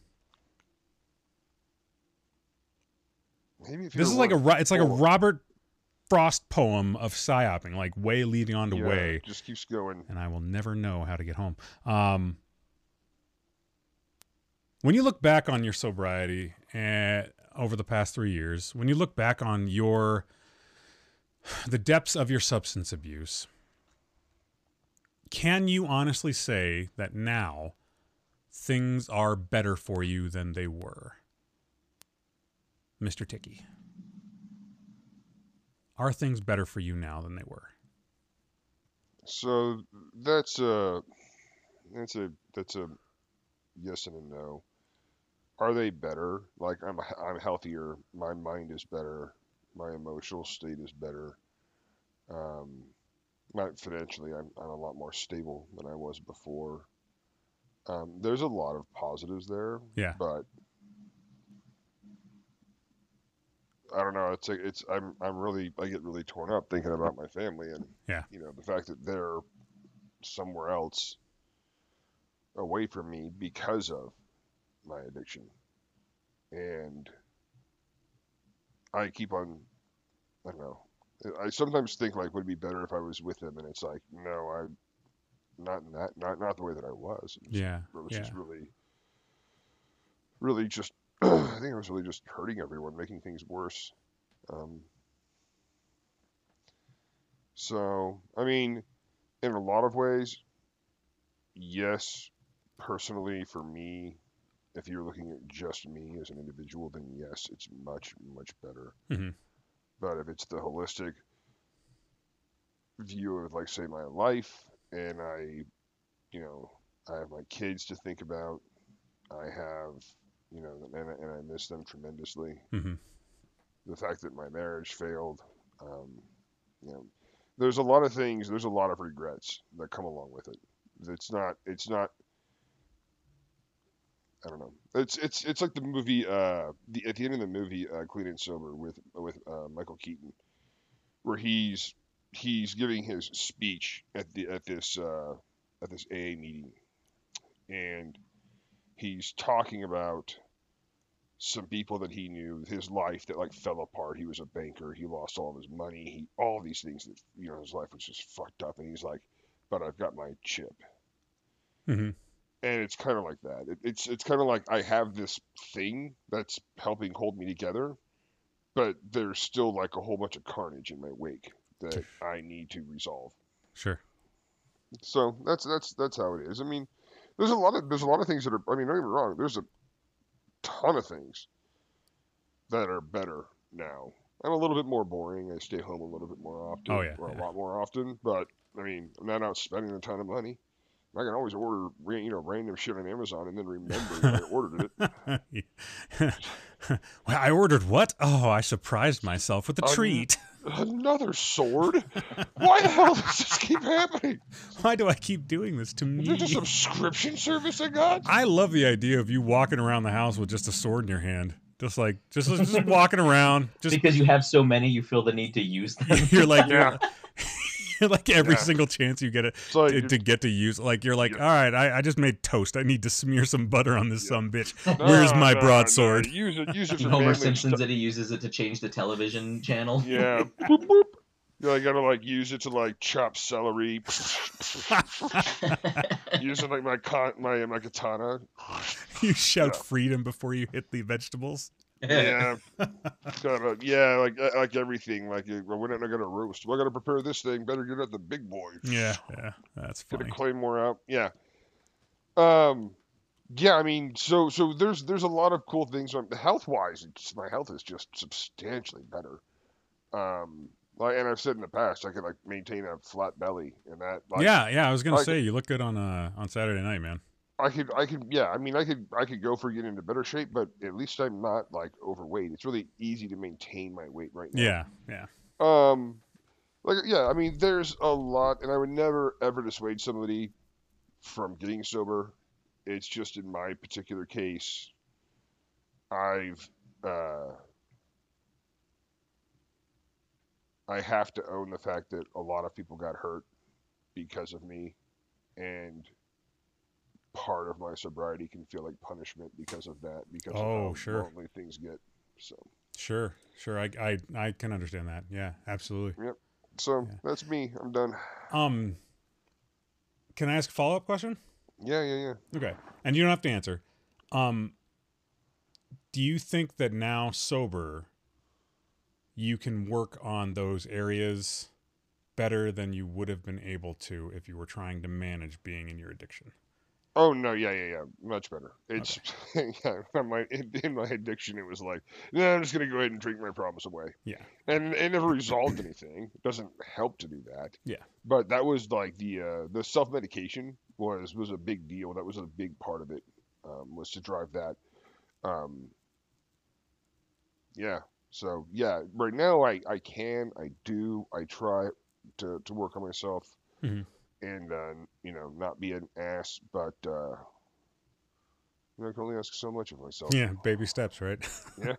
Maybe if this is you're like a. one- Ro- It's like a oh, Robert Frost poem of psyoping, like way leading on to yeah, way, just keeps going. and I will never know how to get home. Um, when you look back on your sobriety and over the past three years, when you look back on your the depths of your substance abuse, can you honestly say that now things are better for you than they were, Mister Tiki? Are things better for you now than they were? So that's a that's a that's a yes and a no. Are they better? Like I'm I'm healthier. My mind is better. My emotional state is better. Um, not financially, I'm I'm a lot more stable than I was before. Um, there's a lot of positives there. Yeah. But I don't know. It's like it's I'm I'm really I get really torn up thinking about my family and Yeah. you know the fact that they're somewhere else away from me because of my addiction. And I keep on I don't know. I sometimes think like would it be better if I was with them and it's like no, I not in that not not the way that I was. It was, Yeah. it was Yeah. just really really just I think I was really just hurting everyone, making things worse. Um, so, I mean, in a lot of ways, yes, personally, for me, if you're looking at just me as an individual, then yes, it's much, much better. Mhm. But if it's the holistic view of, like, say, my life, and I, you know, I have my kids to think about, I have, you know, and, and I miss them tremendously. Mhm. The fact that my marriage failed, um, you know, there's a lot of things, there's a lot of regrets that come along with it. It's not, it's not, I don't know. It's it's it's like the movie uh the at the end of the movie uh, Clean and Sober with with uh, Michael Keaton, where he's he's giving his speech at the at this uh, at this A A meeting, and he's talking about some people that he knew, his life that like fell apart. He was a banker. He lost all of his money. He all these things that you know his life was just fucked up. And he's like, but I've got my chip. Mm-hmm. And it's kind of like that. It, it's it's kind of like I have this thing that's helping hold me together, but there's still like a whole bunch of carnage in my wake that I need to resolve. Sure. So that's that's that's how it is. I mean, there's a lot of there's a lot of things that are. I mean, don't get me wrong. There's a ton of things that are better now. I'm a little bit more boring. I stay home a little bit more often. Oh, yeah, or a yeah. lot more often. But I mean, I'm not out spending a ton of money. I can always order, ra- you know, random shit on Amazon and then remember that I ordered it. Well, I ordered what? Oh, I surprised myself with a Um, treat. Another sword? Why the hell does this keep happening? Why do I keep doing this to Is there me? a subscription service I got? I love the idea of you walking around the house with just a sword in your hand. Just like, just, just walking around. Just Because you have so many, you feel the need to use them. You're like, Yeah. you're like every Yeah. single chance you get it It's like, to, to get to use. Like, you're like, Yeah. all right, I, I just made toast. I need to smear some butter on this Yeah. some bitch. no, Where's my no, broadsword? no, Use it, use it for And Homer manly Simpson stuff. said he uses it to change the television channel. Yeah. Boop, boop. You know, I gotta like use it to like chop celery. Use it like my con- my my katana. You shout Yeah. freedom before you hit the vegetables. Yeah, gotta, yeah, like uh, like everything. Like uh, when am I gonna roast? Well, I gotta prepare this thing. Better get at the big boy. Yeah, yeah, that's Get a funny. claymore out. Yeah. Um. Yeah, I mean, so so there's there's a lot of cool things. Health wise, my health is just substantially better. Um. Like, and I've said in the past, I could like maintain a flat belly, and that. Like, Yeah, yeah. I was gonna like- say you look good on uh on Saturday night, man. I could, I could, yeah. I mean, I could, I could go for getting into better shape, but at least I'm not like overweight. It's really easy to maintain my weight right now. Yeah, yeah. Um, like, yeah. I mean, there's a lot, and I would never ever dissuade somebody from getting sober. It's just in my particular case, I've, uh, I have to own the fact that a lot of people got hurt because of me, and part of my sobriety can feel like punishment because of that, because Oh, of how sure. lonely things get. So, Sure, sure. I I I can understand that. Yeah, absolutely. so Yeah. that's me. I'm done. Um, can I ask a follow up question? Yeah, yeah, yeah. Okay, and you don't have to answer. Um, do you think that now sober, you can work on those areas better than you would have been able to if you were trying to manage being in your addiction? Oh no, yeah, yeah, yeah, much better. It's yeah, in my in, in my addiction, it was like, no, I'm just gonna go ahead and drink my problems away. Yeah. And it never resolved anything. It doesn't help to do that. Yeah. But that was like the uh, the self medication was was a big deal. That was a big part of it. Um, was to drive that. Um, yeah. So yeah, right now I I can I do I try to to work on myself. Mhm. And uh, you know, not be an ass, but uh, you know, I can only ask so much of myself. Yeah, baby steps, right? Yeah.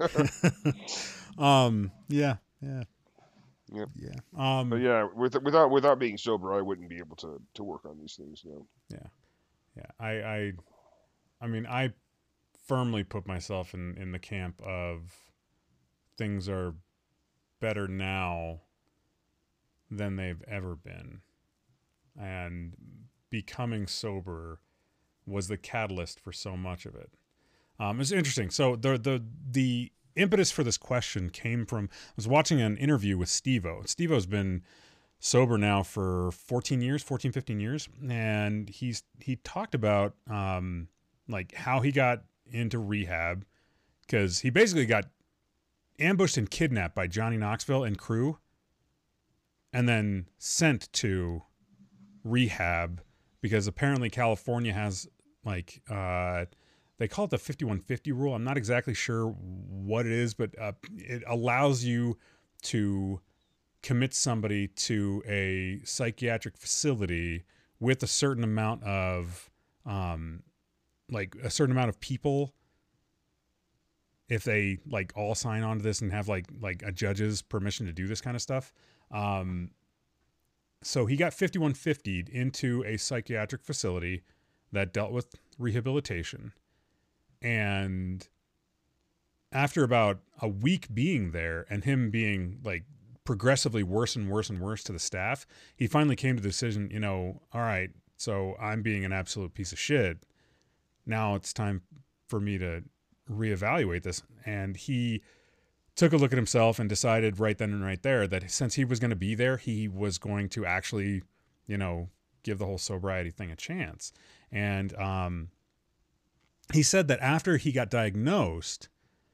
um. Yeah. Yeah. Yep. Yeah. Um. But yeah, with, without without being sober, I wouldn't be able to to work on these things. You know. Yeah. I. I. I mean, I firmly put myself in in the camp of things are better now than they've ever been, and becoming sober was the catalyst for so much of it. Um, it's interesting. So the the the impetus for this question came from I was watching an interview with Steve-O. Steve-O's been sober now for fourteen years, fourteen, fifteen years, and he's he talked about um, like how he got into rehab, because he basically got ambushed and kidnapped by Johnny Knoxville and crew, and then sent to rehab because apparently California has like uh they call it the fifty-one fifty rule. I'm not exactly sure what it is, but uh, it allows you to commit somebody to a psychiatric facility with a certain amount of um like a certain amount of people, if they like all sign on to this and have like like a judge's permission to do this kind of stuff. Um, so he got fifty-one fiftied into a psychiatric facility that dealt with rehabilitation. And after about a week being there and him being like progressively worse and worse and worse to the staff, he finally came to the decision, you know, all right, so I'm being an absolute piece of shit. Now it's time for me to reevaluate this. And he took a look at himself and decided right then and right there that since he was going to be there, he was going to actually, you know, give the whole sobriety thing a chance. And um, he said that after he got diagnosed,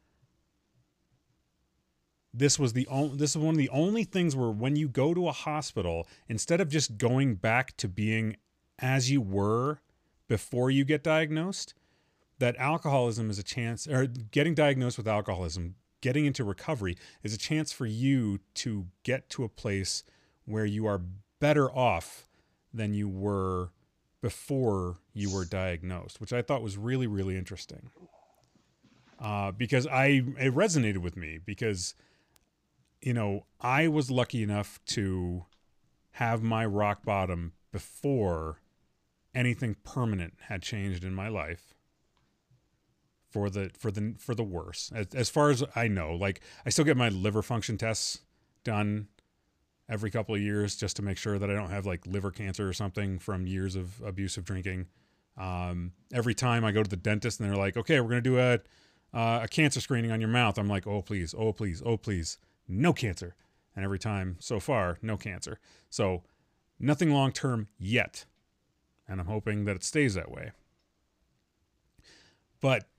this was the only, this is one of the only things where when you go to a hospital, instead of just going back to being as you were before you get diagnosed, that alcoholism is a chance, or getting diagnosed with alcoholism, getting into recovery is a chance for you to get to a place where you are better off than you were before you were diagnosed, which I thought was really, really interesting. Uh, because I, it resonated with me because, you know, I was lucky enough to have my rock bottom before anything permanent had changed in my life for the, for the, for the worse. As, as far as I know, like I still get my liver function tests done every couple of years just to make sure that I don't have like liver cancer or something from years of abusive drinking. Um, every time I go to the dentist and they're like, okay, we're going to do a, uh, a cancer screening on your mouth. I'm like, oh, please, oh, please, oh, please. No cancer. And every time so far, no cancer. So nothing long-term yet. And I'm hoping that it stays that way. But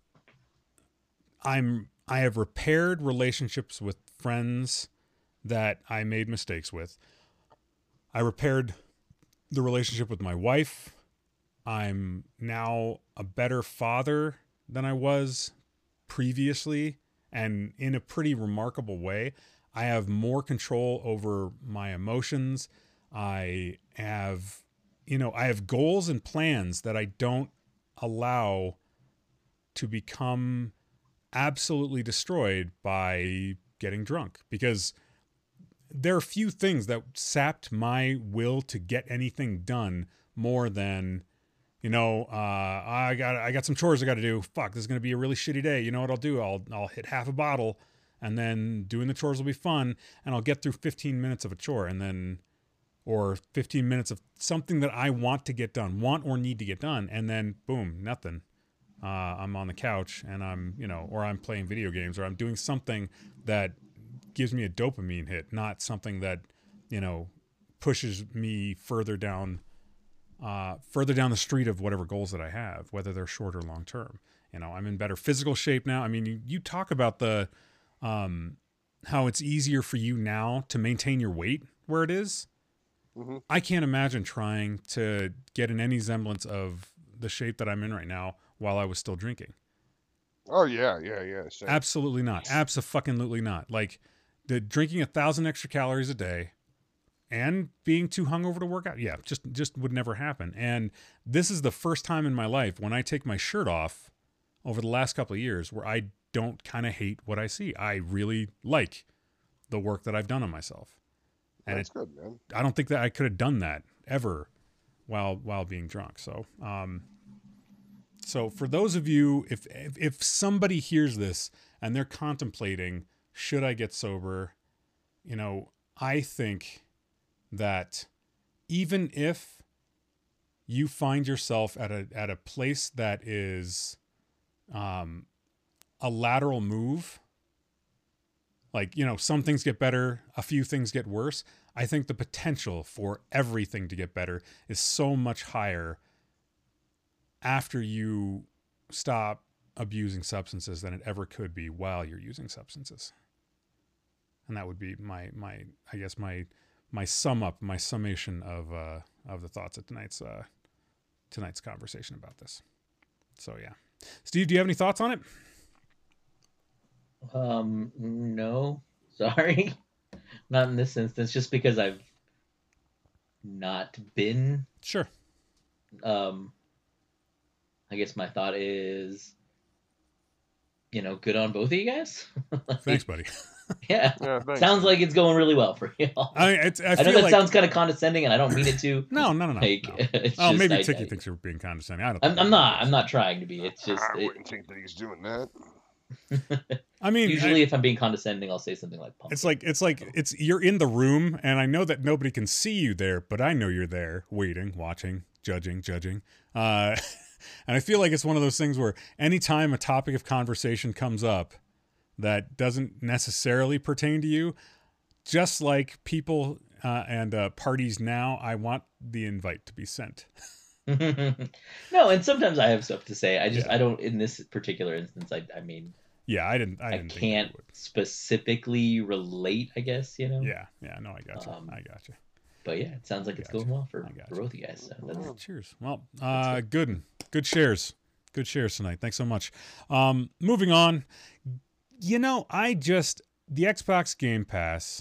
I'm, I have repaired relationships with friends that I made mistakes with. I repaired the relationship with my wife. I'm now a better father than I was previously, and in a pretty remarkable way. I have more control over my emotions. I have, you know, I have goals and plans that I don't allow to become absolutely destroyed by getting drunk, because there are few things that sapped my will to get anything done more than, you know, uh, I got I got some chores I got to do. Fuck, this is going to be a really shitty day. You know what I'll do? I'll I'll hit half a bottle, and then doing the chores will be fun, and I'll get through fifteen minutes of a chore, and then, or fifteen minutes of something that I want to get done, want or need to get done, and then boom, nothing. Uh, I'm on the couch, and I'm, you know, or I'm playing video games, or I'm doing something that gives me a dopamine hit, not something that, you know, pushes me further down. Uh, further down the street of whatever goals that I have, whether they're short or long term. You know, I'm in better physical shape now. I mean, you, you talk about the, um, how it's easier for you now to maintain your weight where it is. Mm-hmm. I can't imagine trying to get in any semblance of the shape that I'm in right now while I was still drinking. Oh yeah, yeah, yeah. Same. Absolutely not. Abso-fucking-lutely not. Like the drinking a thousand extra calories a day and being too hungover to work out. Yeah, just just would never happen. And this is the first time in my life when I take my shirt off over the last couple of years where I don't kind of hate what I see. I really like the work that I've done on myself. And That's it, good, man. I don't think that I could have done that ever while while being drunk. So, um, so for those of you, if, if if somebody hears this and they're contemplating, should I get sober? You know, I think that even if you find yourself at a at a place that is um, a lateral move, like, you know, some things get better, a few things get worse, I think the potential for everything to get better is so much higher after you stop abusing substances than it ever could be while you're using substances. And that would be my my I guess my my sum up, my summation of uh, of the thoughts of tonight's uh, tonight's conversation about this. So yeah, Steve, do you have any thoughts on it? Um, no, sorry, not in this instance. Just because I've not been Sure. um I guess my thought is, you know, good on both of you guys. Like, Thanks, buddy. yeah, Yeah, thanks. sounds man. like it's going really well for you all. I it's, I, I know feel that like sounds kind of condescending, and I don't mean it to. no, no, no, no. Like, no. it's Oh, just, maybe I, Tiki I, thinks you're being condescending. I don't. I'm, think I'm he not. is. I'm not trying to be. It's just I it, wouldn't think that he's doing that. I mean, usually, I, if I'm being condescending, I'll say something like pumpkin. it's like it's like it's you're in the room, and I know that nobody can see you there, but I know you're there, waiting, watching, judging, judging. Uh, and I feel like it's one of those things where anytime a topic of conversation comes up that doesn't necessarily pertain to you, just like people uh, and uh, parties now, I want the invite to be sent. No, and sometimes I have stuff to say. I just Yeah. I don't in this particular instance. I I mean Yeah, I didn't. I I, didn't think that you can't would. specifically relate. I guess you know. Yeah, yeah. No, I got you. Um, I got you. But yeah, it sounds like I it's gotcha. going well for, I gotcha. for both of you guys. So that's Yeah. Cheers. Well, uh, good, good shares, good shares tonight. Thanks so much. Um, moving on. You know, I just the Xbox Game Pass.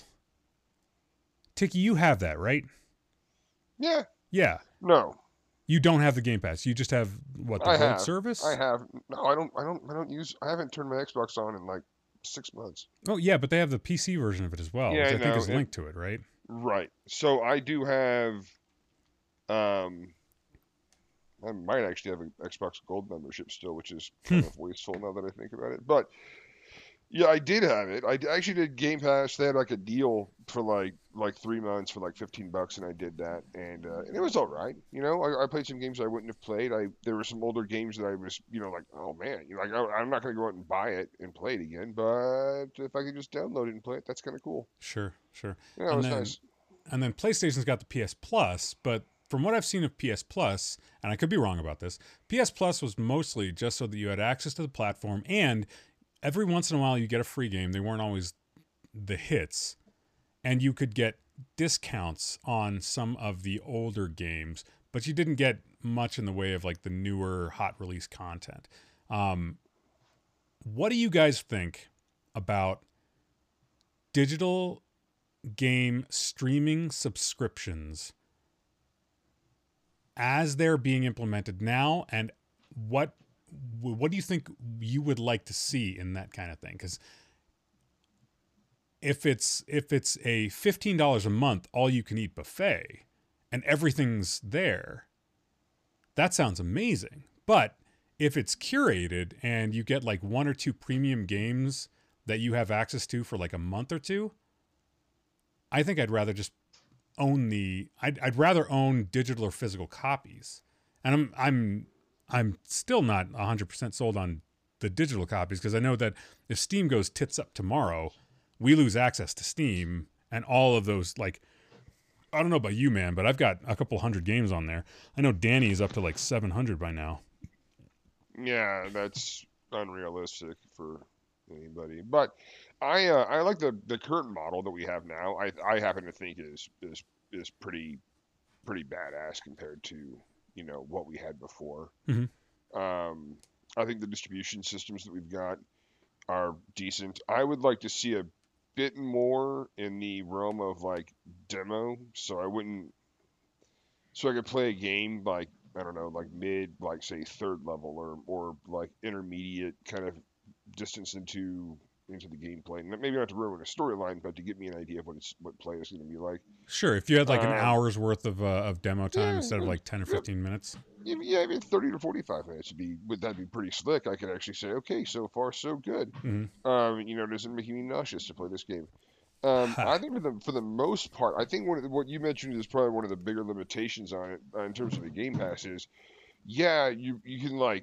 Tiki, you have that, right? Yeah. Yeah. No. You don't have the Game Pass. You just have what the I Gold have. service? I have. No, I don't. I don't. I don't use. I haven't turned my Xbox on in like six months. Oh yeah, but they have the P C version of it as well, Yeah, which I, I think know, is and- linked to it, right? Right. So I do have. Um. I might actually have an Xbox Gold membership still, which is kind of wasteful now that I think about it. But yeah, I did have it. I d- actually did Game Pass. They had like a deal for like like three months for like fifteen bucks, and I did that, and uh, and it was all right. You know, I, I played some games I wouldn't have played. I there were some older games that I was, you know, like, oh man, you know, like I, I'm not gonna go out and buy it and play it again, but if I could just download it and play it, that's kind of cool. Sure, sure. Yeah, it And was then- nice. And then PlayStation's got the P S Plus, but from what I've seen of P S Plus, and I could be wrong about this, P S Plus was mostly just so that you had access to the platform, and every once in a while you get a free game. They weren't always the hits, and you could get discounts on some of the older games, but you didn't get much in the way of like the newer hot release content. Um, what do you guys think about digital game streaming subscriptions as they're being implemented now, and what what do you think you would like to see in that kind of thing? Because if it's if it's a fifteen dollars a month all you can eat buffet and everything's there, that sounds amazing. But if it's curated and you get like one or two premium games that you have access to for like a month or two, I think I'd rather just own the I'd, I'd rather own digital or physical copies. And I'm I'm I'm still not one hundred percent sold on the digital copies, because I know that if Steam goes tits up tomorrow, we lose access to Steam and all of those, like, I don't know about you, man, but I've got a couple hundred games on there. I know Danny is up to like seven hundred by now. Yeah, that's unrealistic for anybody. But I uh, I like the the current model that we have now. I I happen to think is is is pretty pretty badass compared to, you know, what we had before. Mhm. Um, I think the distribution systems that we've got are decent. I would like to see a bit more in the realm of like demo, so I wouldn't so I could play a game like, I don't know, like mid, like say third level, or or like intermediate kind of distance into into the gameplay. And maybe not to ruin a storyline, but to give me an idea of what it's what play is going to be like. Sure, if you had like an Um, hour's worth of uh, of demo time yeah, instead of yeah, like ten or yeah. fifteen minutes. Yeah, yeah, I mean, thirty to forty-five minutes would be would that be pretty slick? I could actually say, okay, so far so good. Mhm. Um, you know, does it make me nauseous to play this game? Um, I think for the for the most part, I think one of the, what you mentioned is probably one of the bigger limitations on it uh, in terms of the Game Pass is, yeah, you you can like,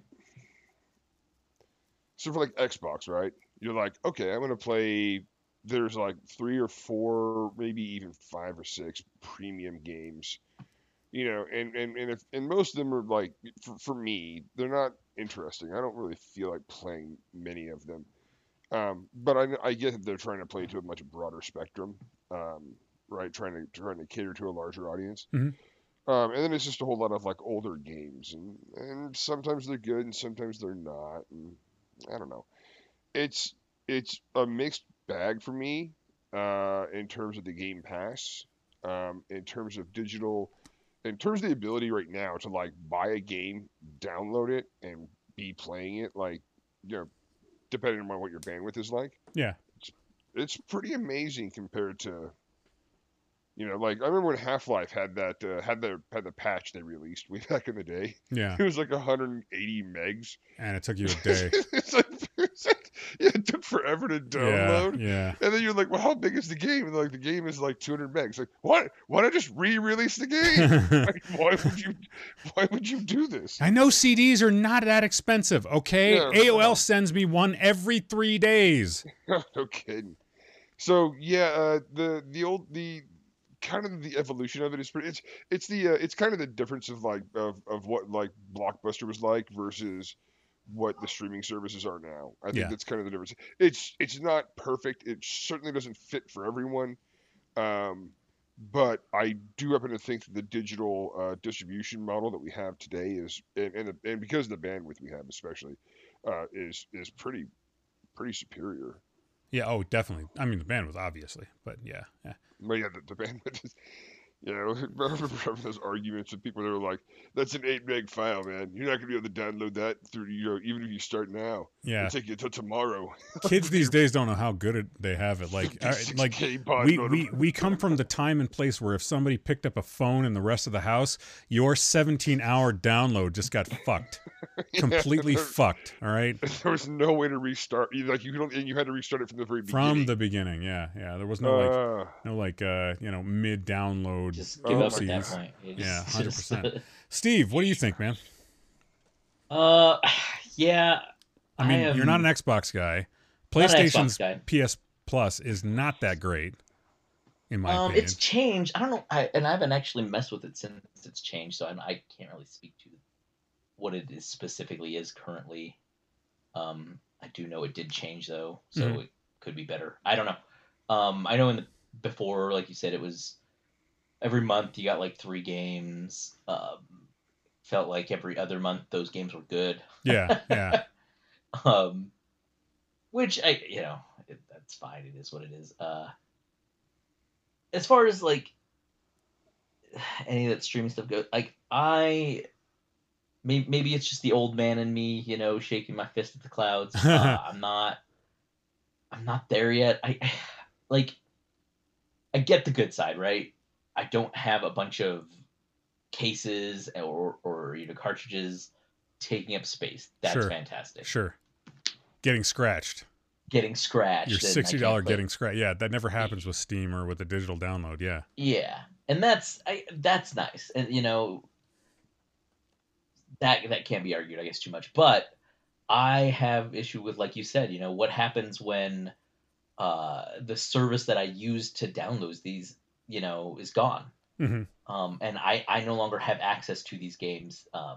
so for like Xbox, right? You're like, okay, I'm gonna play. There's like three or four, maybe even five or six premium games, you know, and and and if and most of them are like, for, for me, they're not interesting. I don't really feel like playing many of them. Um, but I, I get that they're trying to play to a much broader spectrum, um, right? Trying to trying to cater to a larger audience. Mhm. Um, and then it's just a whole lot of like older games, and and sometimes they're good and sometimes they're not. And I don't know. It's it's a mixed bag for me uh, in terms of the Game Pass. Um, in terms of digital, in terms of the ability right now to like buy a game, download it, and be playing it, like, you know, depending on what your bandwidth is like, Yeah. it's, it's pretty amazing compared to, you know, like I remember when Half-Life had that uh, had the had the patch they released way back in the day. Yeah. It was like one hundred eighty megs. And it took you a day. it's like, it's like yeah, it took forever to download. Yeah. Yeah. And then you're like, well, how big is the game? And like the game is like two hundred megs. Like, what? Why not just re-release the game? Like, why would you? Why would you do this? I know C Ds are not that expensive. Okay, Yeah, A O L no. sends me one every three days. No kidding. So yeah, uh, the the old the kind of the evolution of it is pretty. It's it's the uh, it's kind of the difference of like of, of what like Blockbuster was like versus what the streaming services are now. I think Yeah. that's kind of the difference. It's it's not perfect. It certainly doesn't fit for everyone. Um, but I do happen to think that the digital uh, distribution model that we have today is, and and, and because of the bandwidth we have, especially, uh, is is pretty pretty superior. Yeah. Oh, definitely. I mean, the bandwidth, obviously, but yeah. Yeah. But yeah, the, the bandwidth is, you know, I remember having those arguments with people that were like, that's an eight meg file, man. You're not going to be able to download that through, you know, even if you start now. Yeah. It'll take you until tomorrow. Kids these days don't know how good it, they have it. Like, uh, like fifty-six K pod we, modem. we we come from the time and place where if somebody picked up a phone in the rest of the house, your seventeen hour download just got fucked, Yeah, completely there, fucked. All right, there was no way to restart. You, like you could, only- and you had to restart it from the very beginning. from the beginning. Yeah, yeah. There was no like Uh, no like uh you know mid download. Just give Oh up my at that oopsies. point. You Yeah, just- hundred just- percent. Steve, what do you think, man? Uh, yeah. I mean, I am you're not an Xbox guy. not an Xbox PlayStation's guy. P S Plus is not that great, in my Um, opinion. it's changed. I don't know, I, and I haven't actually messed with it since it's changed, so I'm, I can't really speak to what it is specifically is currently. Um, I do know it did change though, so Mhm. it could be better. I don't know. Um, I know in the before, like you said, it was every month you got like three games. Um, felt like every other month those games were good. Yeah, yeah. Um, which I, you know, it, that's fine. It is what it is. Uh, as far as like any of that streaming stuff goes, like I, maybe maybe it's just the old man in me, you know, shaking my fist at the clouds. Uh, I'm not, I'm not there yet. I, like, I get the good side, right? I don't have a bunch of cases or or you know cartridges taking up space. That's Sure. fantastic. Sure. Getting scratched. Getting scratched. Your and I sixty dollar can't play. getting scratched. Yeah, that never happens with Steam or with the digital download. Yeah. Yeah, and that's I that's nice, and you know that that can't be argued, I guess, too much. But I have issue with, like you said, you know, what happens when uh, the service that I use to download these, you know, is gone, hmm um, and I I no longer have access to these games, um,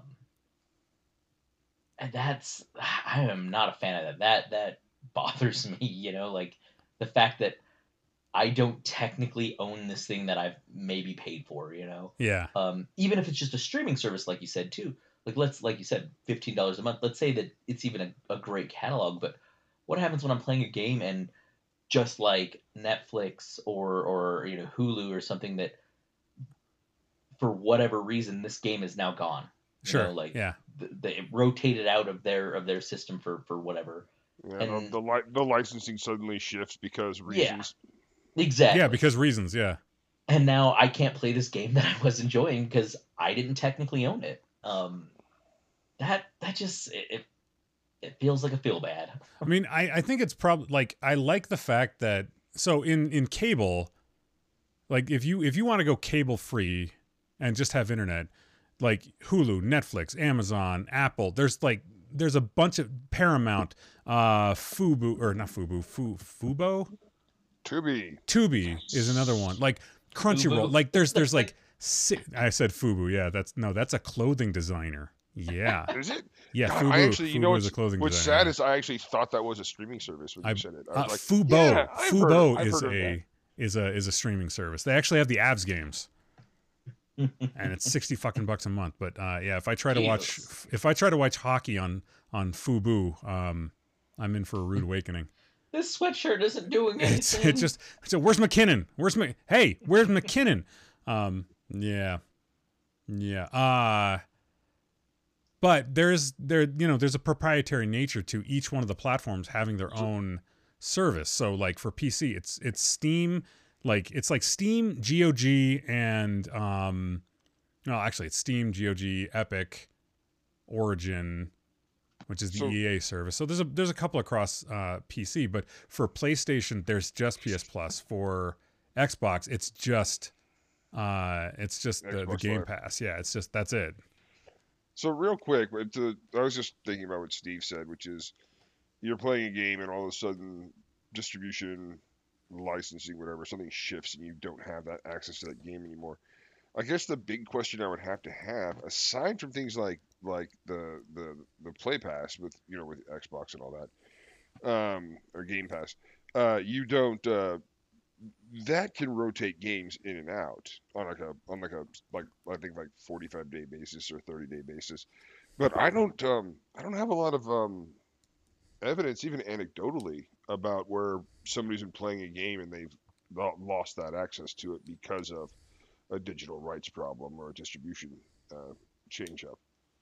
and that's I am not a fan of that. That that bothers me, you know, like the fact that I don't technically own this thing that I've maybe paid for, you know. Yeah. Um, even if it's just a streaming service, like you said too. Like let's, like you said, fifteen dollars a month. Let's say that it's even a, a great catalog, but what happens when I'm playing a game and just like Netflix or or you know Hulu or something that, for whatever reason, this game is now gone. You Sure. know, like yeah. th- they rotated out of their of their system for for whatever. yeah, the, And- the, li- the licensing suddenly shifts because Yeah. reasons. Exactly. Yeah, because reasons. Yeah. And now I can't play this game that I was enjoying because I didn't technically own it. Um, that that just it, it it feels like a feel bad. I mean, I, I think it's probably like I like the fact that so in in cable, like if you if you want to go cable free and just have internet, like Hulu, Netflix, Amazon, Apple, there's like there's a bunch of Paramount, uh, Fubu or not Fubu, Fu Fubo, Tubi. Tubi is another one. Like Crunchyroll, Fubu. like there's there's like si- I said Fubu, yeah, that's no, that's a clothing designer. Yeah, Is it? yeah, God, Fubu. I actually, you Fubu know, is what's, a clothing what's designer. sad is I actually thought that was a streaming service when I- you said it. I Uh, was like, Fubo, yeah, I've heard Fubo of- I've is heard of a is a is a streaming service. They actually have the Avs games, and it's sixty fucking bucks a month. But uh, yeah, if I try to watch Jesus. if I try to watch hockey on on Fubu, um, I'm in for a rude awakening. This sweatshirt isn't doing anything. It's it just so where's McKinnon? Where's Mc, hey where's McKinnon? Um, yeah, Yeah. Uh but there's there you know there's a proprietary nature to each one of the platforms having their So, own service. So like for P C, it's it's Steam, like it's like Steam, G O G, and um no, actually it's Steam, G O G, Epic, Origin, which is the so E A service. So there's a there's a couple across uh, P C, but for PlayStation, there's just P S Plus. For Xbox, it's just uh, it's just the the Xbox Game Live. Pass. Yeah, it's just that's it. So real quick, but to, I was just thinking about what Steve said, which is you're playing a game and all of a sudden distribution, licensing, whatever, something shifts and you don't have that access to that game anymore. I guess the big question I would have to have, aside from things like like the the the Play Pass with you know with Xbox and all that, um, or Game Pass, uh, you don't uh, that can rotate games in and out on like a on like a like I think like forty-five day basis or thirty day basis. But I don't um I don't have a lot of um evidence even anecdotally about where somebody's been playing a game and they've lo- lost that access to it because of a digital rights problem or a distribution uh, change up.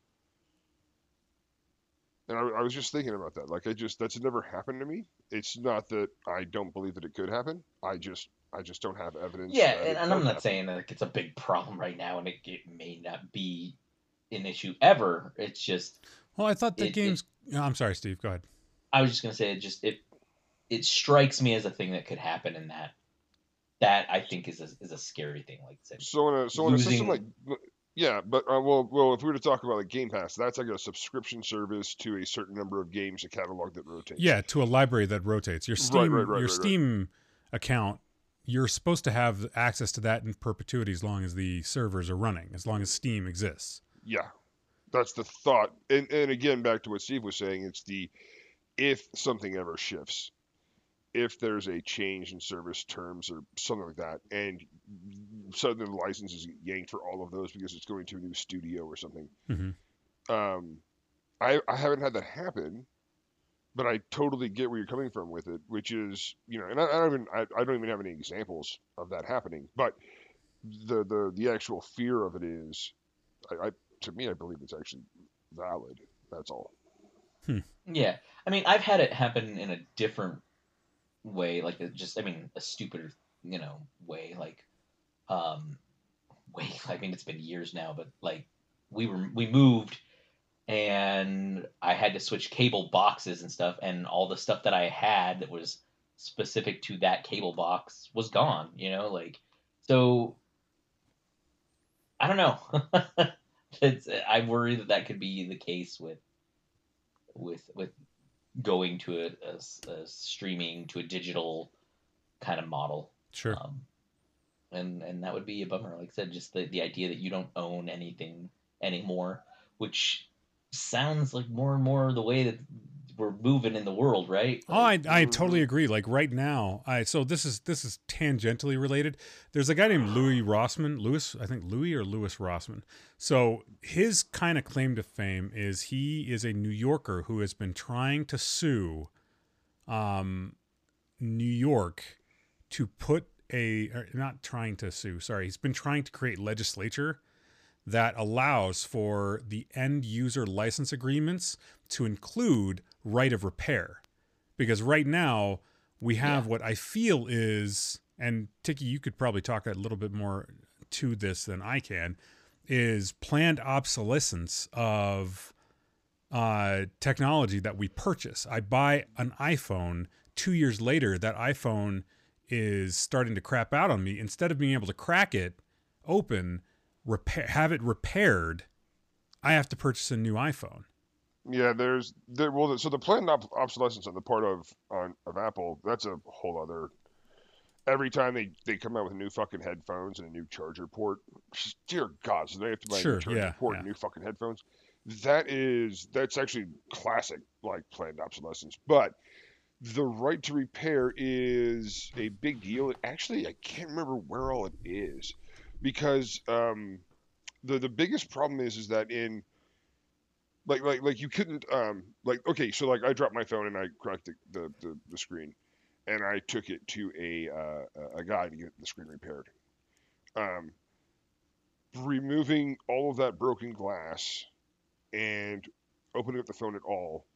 And I, I was just thinking about that. Like I just that's never happened to me. It's not that I don't believe that it could happen. I just I just don't have evidence Yeah, that and, it and I'm does not happen. saying that like, it's a big problem right now, and it, it may not be an issue ever. It's just Well, I thought the it. it games. Oh, I'm sorry, Steve. Go ahead. I was just gonna say it just it it strikes me as a thing that could happen, and that that I think is a, is a scary thing. Like I said, So in a so in a system like losing. yeah, but uh, well well if we were to talk about like Game Pass, that's like a subscription service to a certain number of games, a catalog that rotates. Yeah, to a library that rotates. Your Right, right, Steam right, your right, right. Steam account, you're supposed to have access to that in perpetuity as long as the servers are running, as long as Steam exists. Yeah, that's the thought. And and again, back to what Steve was saying, it's the if something ever shifts, if there's a change in service terms or something like that, and suddenly the license is yanked for all of those because it's going to a new studio or something. Mm-hmm. Um, I I haven't had that happen, but I totally get where you're coming from with it, which is you know, and I, I don't even I, I don't even have any examples of that happening, but the the the actual fear of it is, I, I to me I believe it's actually valid. That's all. Hmm. Yeah, I mean, I've had it happen in a different way, like a, just I mean, a stupider, you know, way, like um, way. I mean, it's been years now, but like we were we moved and I had to switch cable boxes and stuff, and all the stuff that I had that was specific to that cable box was gone. You know, like so. I don't know. it's, I worry that that could be the case with with with going to a, a, a streaming to a digital kind of model. Sure. Um, and and that would be a bummer. Like I said, just the, the idea that you don't own anything anymore, which sounds like more and more the way that we're moving in the world, right? Oh, Like, I I Hmm. totally agree. Like right now, I so this is this is tangentially related. There's a guy named Louis Rossman, Louis, I think Louis or Louis Rossman. So his kind of claim to fame is he is a New Yorker who has been trying to sue, um, New York to put a or not trying to sue. Sorry, he's been trying to create legislature that allows for the end user license agreements to include right of repair, because right now we have yeah, what I feel is, and Tiki, you could probably talk a little bit more to this than I can, is planned obsolescence of uh, technology that we purchase. I buy an iPhone, two years later, that iPhone is starting to crap out on me. Instead of being able to crack it open, repair, have it repaired, I have to purchase a new iPhone. Yeah, there's there. Well, so the planned ob- obsolescence on the part of on of Apple, that's a whole other. Every time they they come out with new fucking headphones and a new charger port, just, dear God, so they have to buy a new Sure, charger yeah, port yeah. and new fucking headphones. That is that's actually classic like planned obsolescence. But the right to repair is a big deal. Actually, I can't remember where all it is because um, the the biggest problem is is that in like like like you couldn't um like okay so like I dropped my phone and I cracked the the, the, the screen and I took it to a uh, a guy to get the screen repaired. Um, removing all of that broken glass and opening up the phone at all,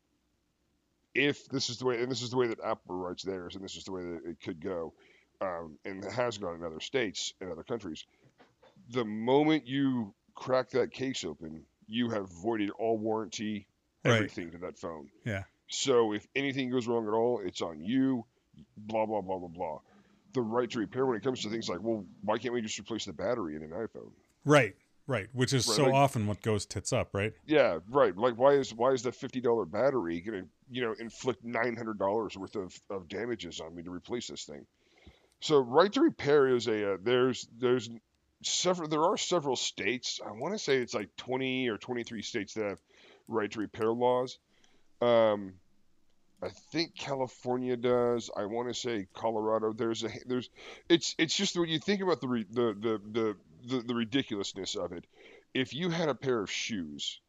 if this is the way, and this is the way that Apple writes theirs, and this is the way that it could go, um, and it has gone in other states and other countries, the moment you crack that case open, you have voided all warranty, Right. everything to that phone. Yeah. So if anything goes wrong at all, it's on you, blah, blah, blah, blah, blah. The right to repair when it comes to things like, well, why can't we just replace the battery in an iPhone? Right. Right. Which is Right, so like- often what goes tits up, right? Yeah, right. Like, why is why is that fifty dollar battery going to, you know, inflict nine hundred dollars worth of, of damages on me to replace this thing? So right to repair is a, uh, there's, there's several, there are several states, I want to say it's like twenty or twenty-three states that have right to repair laws. Um, I think California does. I want to say Colorado. There's a there's it's it's just when you think about the re, the, the the the the ridiculousness of it. If you had a pair of shoes,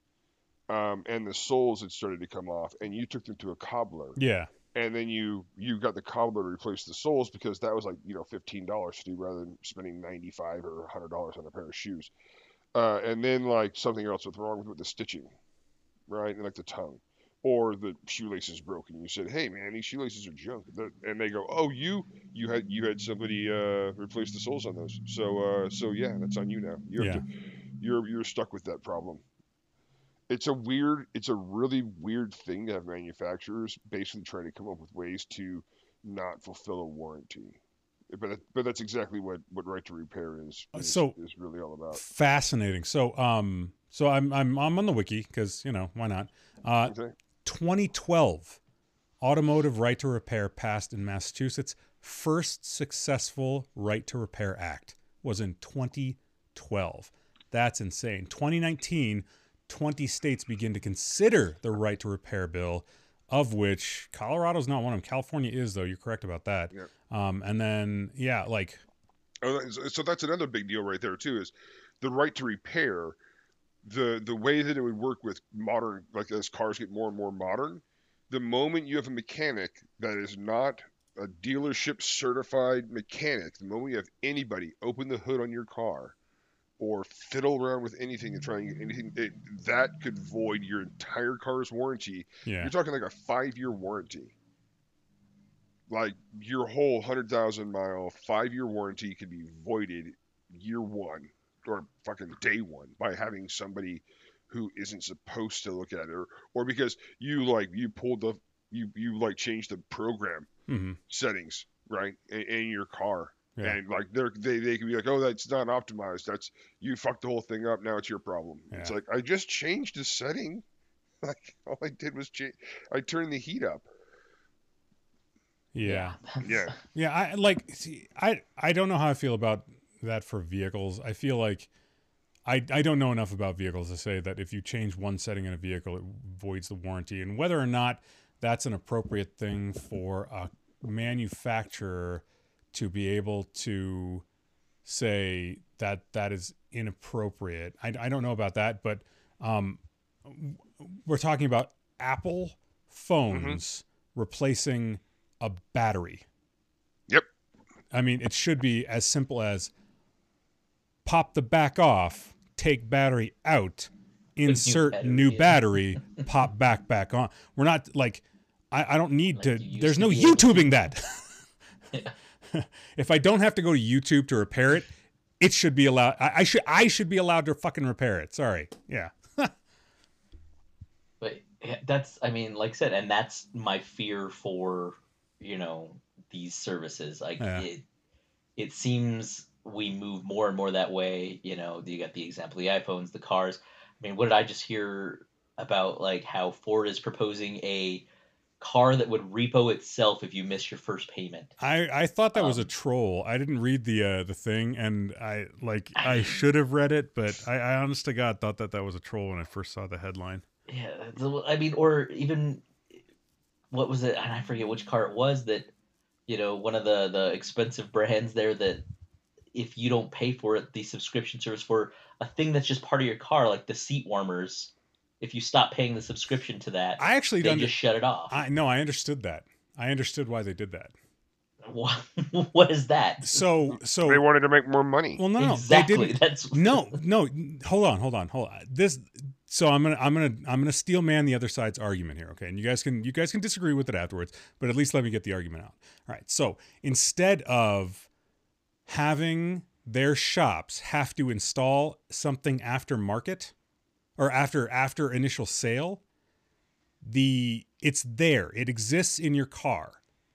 um, and the soles had started to come off, and you took them to a cobbler, Yeah. and then you you got the cobbler to replace the soles because that was like, you know, fifteen dollars to do rather than spending ninety five or a hundred dollars on a pair of shoes, uh, and then like something else was wrong with, with the stitching, right, and like the tongue. Or the shoelaces broken. You said, "Hey, man, these shoelaces are junk," and they go, "Oh, you, you had you had somebody uh, replace the soles on those. So, uh, so yeah, that's on you now. You have Yeah. to, you're you're stuck with that problem." It's a weird, it's a really weird thing to have manufacturers basically trying to come up with ways to not fulfill a warranty. But but that's exactly what, what right to repair is is, So- is really all about. Fascinating. So, um, so I'm I'm I'm on the wiki because you know why not? Uh, Okay. twenty twelve, automotive right to repair passed in Massachusetts. First successful right to repair act was in twenty twelve. That's insane. twenty nineteen, twenty states begin to consider the right to repair bill, of which Colorado's not one of them. California is, though. You're correct about that. Yeah. Um, and then, yeah, like, Oh, that- so so that's another big deal right there too. Is the right to repair. The the way that it would work with modern, like as cars get more and more modern, the moment you have a mechanic that is not a dealership certified mechanic, the moment you have anybody open the hood on your car or fiddle around with anything and try and get anything, it, that could void your entire car's warranty. yeah, You're talking like a five year warranty. Like your whole one hundred thousand mile five year warranty could be voided year one or fucking day one by having somebody who isn't supposed to look at it, or, or because you like you pulled the you you like changed the program hmm settings, right, in, in your car. yeah, And like they're they, they can be like, oh, that's not optimized, that's you fucked the whole thing up, now it's your problem. It's Yeah. like, I just changed the setting. Like all I did was change, I turned the heat up. yeah. that's- Yeah. Yeah, I like see, I I don't know how I feel about that for vehicles. I feel like I I don't know enough about vehicles to say that if you change one setting in a vehicle, it voids the warranty, and whether or not that's an appropriate thing for a manufacturer to be able to say that that is inappropriate. I, I don't know about that, but um, we're talking about Apple phones replacing a battery. Yep. I mean, it should be as simple as pop the back off, take battery out, insert battery new in. battery, pop back back on. We're not like I, I don't need Like to. you used There's to no be able to. YouTubing that. Yeah. If I don't have to go to YouTube to repair it, it should be allowed. I, I should I should be allowed to fucking repair it. Sorry. Yeah. But yeah, that's, I mean, like I said, and that's my fear for, you know, these services. Like Yeah. it, it seems we move more and more that way. You know, you got the example, the iPhones, the cars. I mean, what did I just hear about, like how Ford is proposing a car that would repo itself if you miss your first payment? I, I thought that was a Um, troll. I didn't read the uh, the thing, and I like I should have read it, but I, I honest to God thought that that was a troll when I first saw the headline. Yeah, the- I mean, or even what was it? And I forget which car it was that, you know, one of the the expensive brands there that if you don't pay for it, the subscription service for a thing that's just part of your car, like the seat warmers, if you stop paying the subscription to that, I actually they don't. just shut it off. I no, I understood that. I understood why they did that. What, what is that? So so They wanted to make more money. well no no exactly. they didn't. That's No, no, hold on, hold on, hold on. This so I'm gonna I'm gonna I'm gonna steel man the other side's argument here, okay? And you guys can you guys can disagree with it afterwards, but at least let me get the argument out. All right. So instead of having their shops have to install something after market or after after initial sale, the it's there. It exists in your car.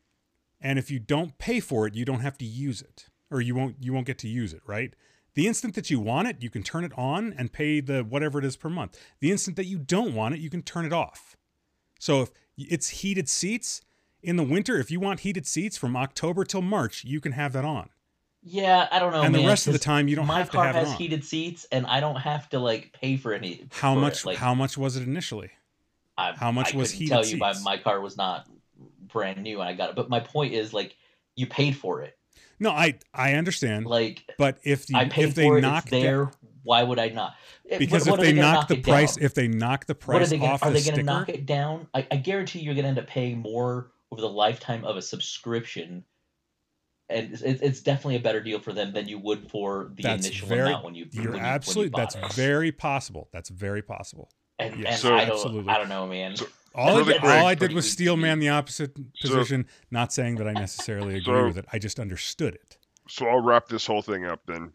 And if you don't pay for it, you don't have to use it. Or you won't you won't get to use it, right? The instant that you want it, you can turn it on and pay the whatever it is per month. The instant that you don't want it, you can turn it off. So if it's heated seats in the winter, if you want heated seats from October till March, you can have that on. yeah. I don't know. And the man, rest of the 'cause time, you don't my have to car have it has on. heated seats, and I don't have to like pay for any. How for much? It. Like, How much was it initially? I, how much I was couldn't heated tell you my, seats? my car was not brand new and I got it. But my point is, like, you paid for it. No, I I understand. Like, But if you I paid if they for it. knock It's there. da- Why would I not? It- because what, if what are they gonna knock knock the it price, down? if they knock the What are price they gonna? off Are the they gonna sticker, knock it down? I, I guarantee you're gonna end up paying more over the lifetime of a subscription, and it's, it's definitely a better deal for them than you would for the that's initial very. amount when you You're when you, absolutely. when you bought That's it. very possible. That's very possible. And Yes, and So- I don't absolutely. I don't know, man. So, All I Really did, quick, all I did pretty was weak to steel me. man the opposite position. Not saying that I necessarily agree So- with it. I just understood it. So I'll wrap this whole thing up then,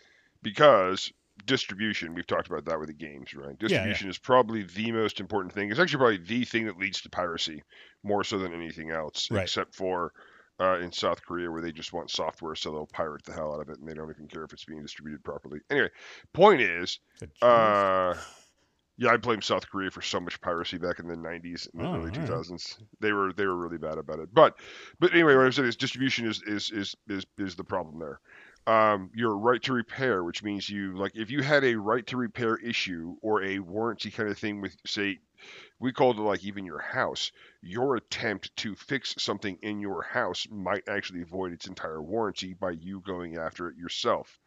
because distribution, we've talked about that with the games, right? yeah. Distribution is probably the most important thing. It's actually probably the thing that leads to piracy more so than anything else, Right. except for uh, in South Korea where they just want software, so they'll pirate the hell out of it and they don't even care if it's being distributed properly. Anyway, point is, The truth. uh, yeah, I blame South Korea for so much piracy back in the nineties and the Oh, early all right. two thousands. They were they were really bad about it. But but anyway, what I'm saying is distribution is is is is, is the problem there. Um, your right to repair, which means you like if you had a right to repair issue or a warranty kind of thing with say we called it like even your house, your attempt to fix something in your house might actually void its entire warranty by you going after it yourself.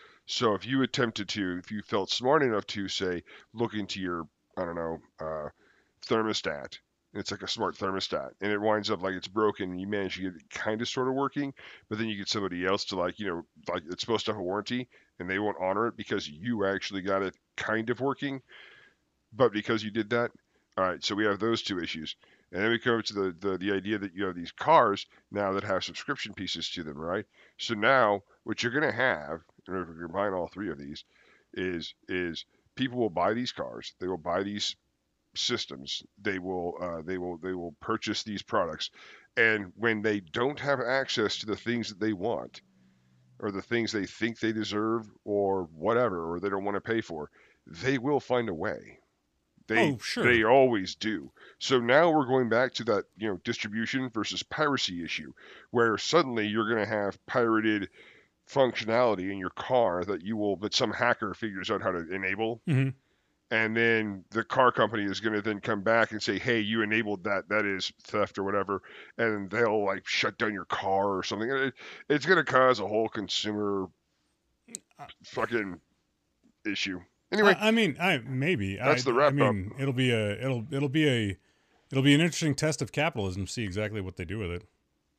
So if you attempted to, if you felt smart enough to say, look into your, I don't know, uh, thermostat, and it's like a smart thermostat, and it winds up like it's broken, and you manage to get it kind of sort of working, but then you get somebody else to like, you know, like it's supposed to have a warranty, and they won't honor it because you actually got it kind of working, but because you did that, all right. So we have those two issues, and then we come to the the, the idea that you have these cars now that have subscription pieces to them, right? So now what you're gonna have, and if we combine all three of these, is is people will buy these cars, they will buy these systems, they will uh, they will they will purchase these products, and when they don't have access to the things that they want, or the things they think they deserve, or whatever, or they don't want to pay for, they will find a way. They Oh, sure. they always do. So now we're going back to that, you know, distribution versus piracy issue, where suddenly you're going to have pirated functionality in your car that you will that some hacker figures out how to enable, hmm and then the car company is going to then come back and say, hey, you enabled that, that is theft or whatever, and they'll like shut down your car or something. It, it's going to cause a whole consumer fucking issue. Anyway, I, I mean, I maybe That's I, the wrap I mean, it'll be a it'll it'll be a it'll be an interesting test of capitalism. See exactly what they do with it.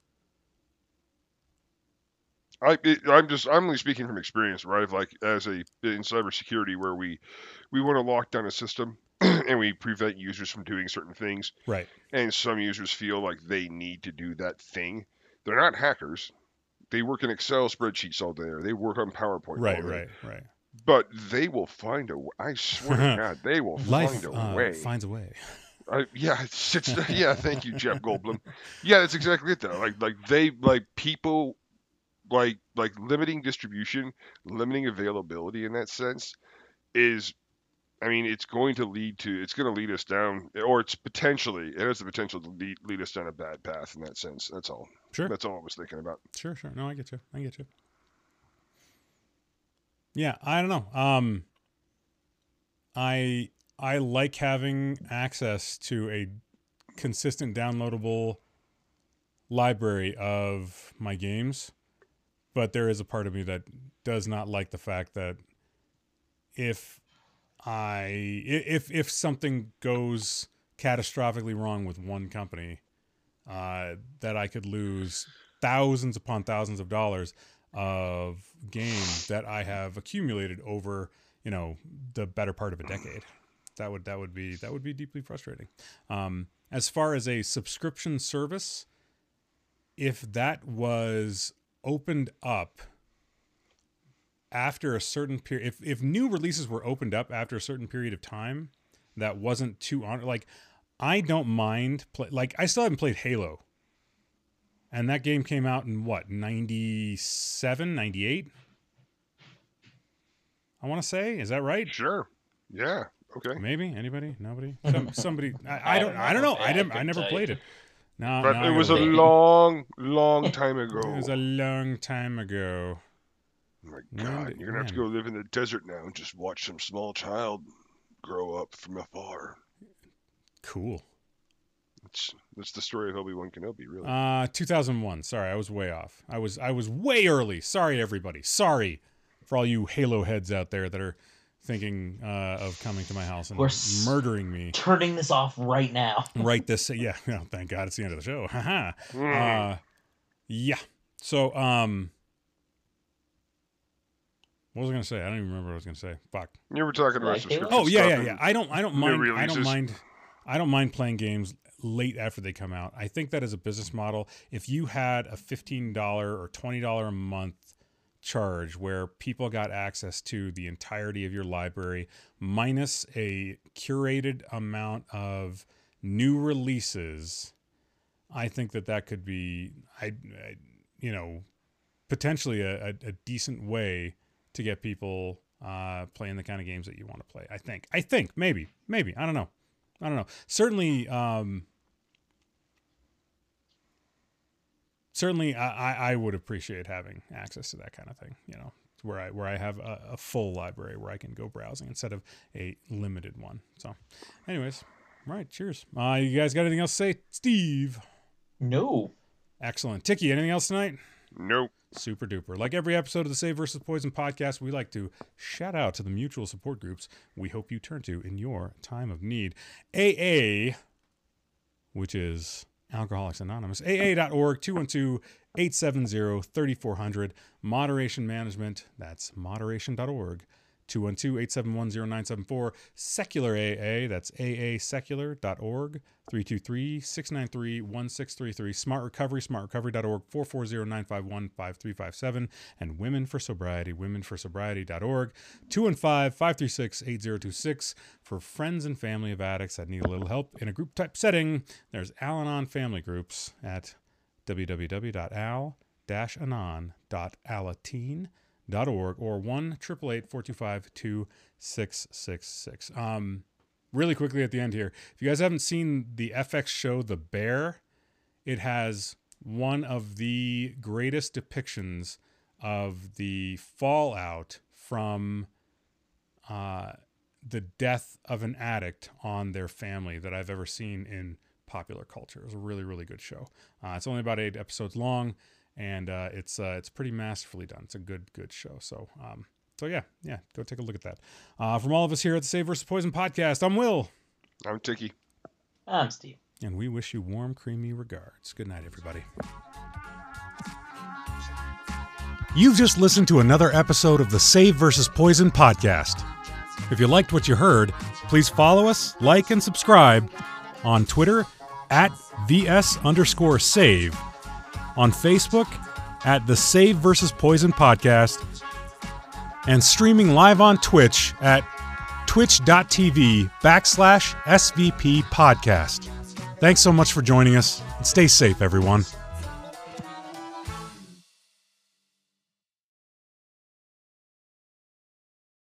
I it, I'm just I'm only speaking from experience, right? Like as a in cybersecurity, where we we want to lock down a system and we prevent users from doing certain things, Right. and some users feel like they need to do that thing. They're not hackers. They work in Excel spreadsheets all day, or they work on PowerPoint Right. all day. Right. Right. But they will find a. w- I swear to God, they will Life find a uh, way. finds a way. I, yeah, it's, it's yeah. Thank you, Jeff Goldblum. Yeah, that's exactly it though. Like like they like people like like limiting distribution, limiting availability in that sense is. I mean, it's going to lead to it's going to lead us down, or it's potentially it has the potential to lead, lead us down a bad path in that sense. That's all. Sure. That's all I was thinking about. Sure. Sure. No, I get you. I get you. Yeah, I don't know. Um, I I like having access to a consistent downloadable library of my games, but there is a part of me that does not like the fact that if I i- if if something goes catastrophically wrong with one company, uh, that I could lose thousands upon thousands of dollars of game that I have accumulated over, you know, the better part of a decade. That would that would be that would be deeply frustrating. Um, as far as a subscription service, if that was opened up after a certain period, if if new releases were opened up after a certain period of time, that wasn't too on. Like, I don't mind play. Like, I still haven't played Halo, and that game came out in what, ninety-seven, ninety-eight? I want to say, is that right? Sure. Yeah. Okay. Maybe anybody, nobody, Some, somebody. I, I don't. I don't know. I didn't. I never played it. No, But no, it was a gotta- long, long time ago. It was a long time ago. Oh my When God, did- you're gonna have to when? go live in the desert now and just watch some small child grow up from afar. Cool. It's that's the story of Obi-Wan Kenobi, really. Uh, two thousand one. Sorry, I was way off. I was I was way early. Sorry, everybody. Sorry for all you Halo heads out there that are thinking uh, of coming to my house and We're s- murdering me. Turning this off right now. Right this. Yeah. Oh, thank God it's the end of the show. Haha. Mm. Uh, yeah. So, um, what was I gonna say? I don't even remember what I was gonna say. Fuck. you were talking about Like subscription Oh yeah, stuff yeah, and- yeah. I don't, I don't new mind. I don't releases. mind. I don't mind playing games late after they come out. I think that as a business model, if you had a fifteen dollar or twenty dollar a month charge where people got access to the entirety of your library minus a curated amount of new releases, I think that that could be, I, I you know, potentially a, a, a decent way to get people uh, playing the kind of games that you want to play. I think. I think maybe, maybe. I don't know. I don't know. Certainly, um, certainly, I, I I would appreciate having access to that kind of thing. You know, where I where I have a, a full library where I can go browsing instead of a limited one. So, anyways, all right. Cheers. Uh, you guys got anything else to say, Steve? No. Excellent. Tiki, anything else tonight? Nope. Super duper. Like every episode of the Save versus Poison podcast, we like to shout out to the mutual support groups we hope you turn to in your time of need. A A, which is Alcoholics Anonymous, A A dot org, two one two, eight seven zero, three four zero zero. Moderation Management, that's moderation dot org, two one two, eight seven one, zero nine seven four. Secular A A, that's A A secular dot org, three two three, six nine three, one six three three. Smart Recovery, smart recovery dot org, four four zero, nine five one, five three five seven. And Women for Sobriety, women for sobriety dot org, two one five, five three six, eight zero two six. For friends and family of addicts that need a little help in a group type setting, there's Al-Anon family groups at w w w dot al dash anon dot alateen dot org or one eight eight eight, four two five, two six six six. Um, really quickly at the end here, if you guys haven't seen the F X show The Bear, it has one of the greatest depictions of the fallout from uh, the death of an addict on their family that I've ever seen in popular culture. It was a really, really good show. Uh, it's only about eight episodes long. And uh, it's uh, it's pretty masterfully done. It's a good good show. So um, so yeah yeah go take a look at that. Uh, from all of us here at the Save versus Poison podcast, I'm Will, I'm Tiki. I'm Steve. and we wish you warm, creamy regards. Good night, everybody. You've just listened to another episode of the Save versus Poison podcast. If you liked what you heard, please follow us, like, and subscribe on Twitter at vs underscore save. On Facebook at the Save versus Poison podcast, and streaming live on Twitch at twitch.tv backslash SVP podcast. Thanks so much for joining us, and stay safe, everyone.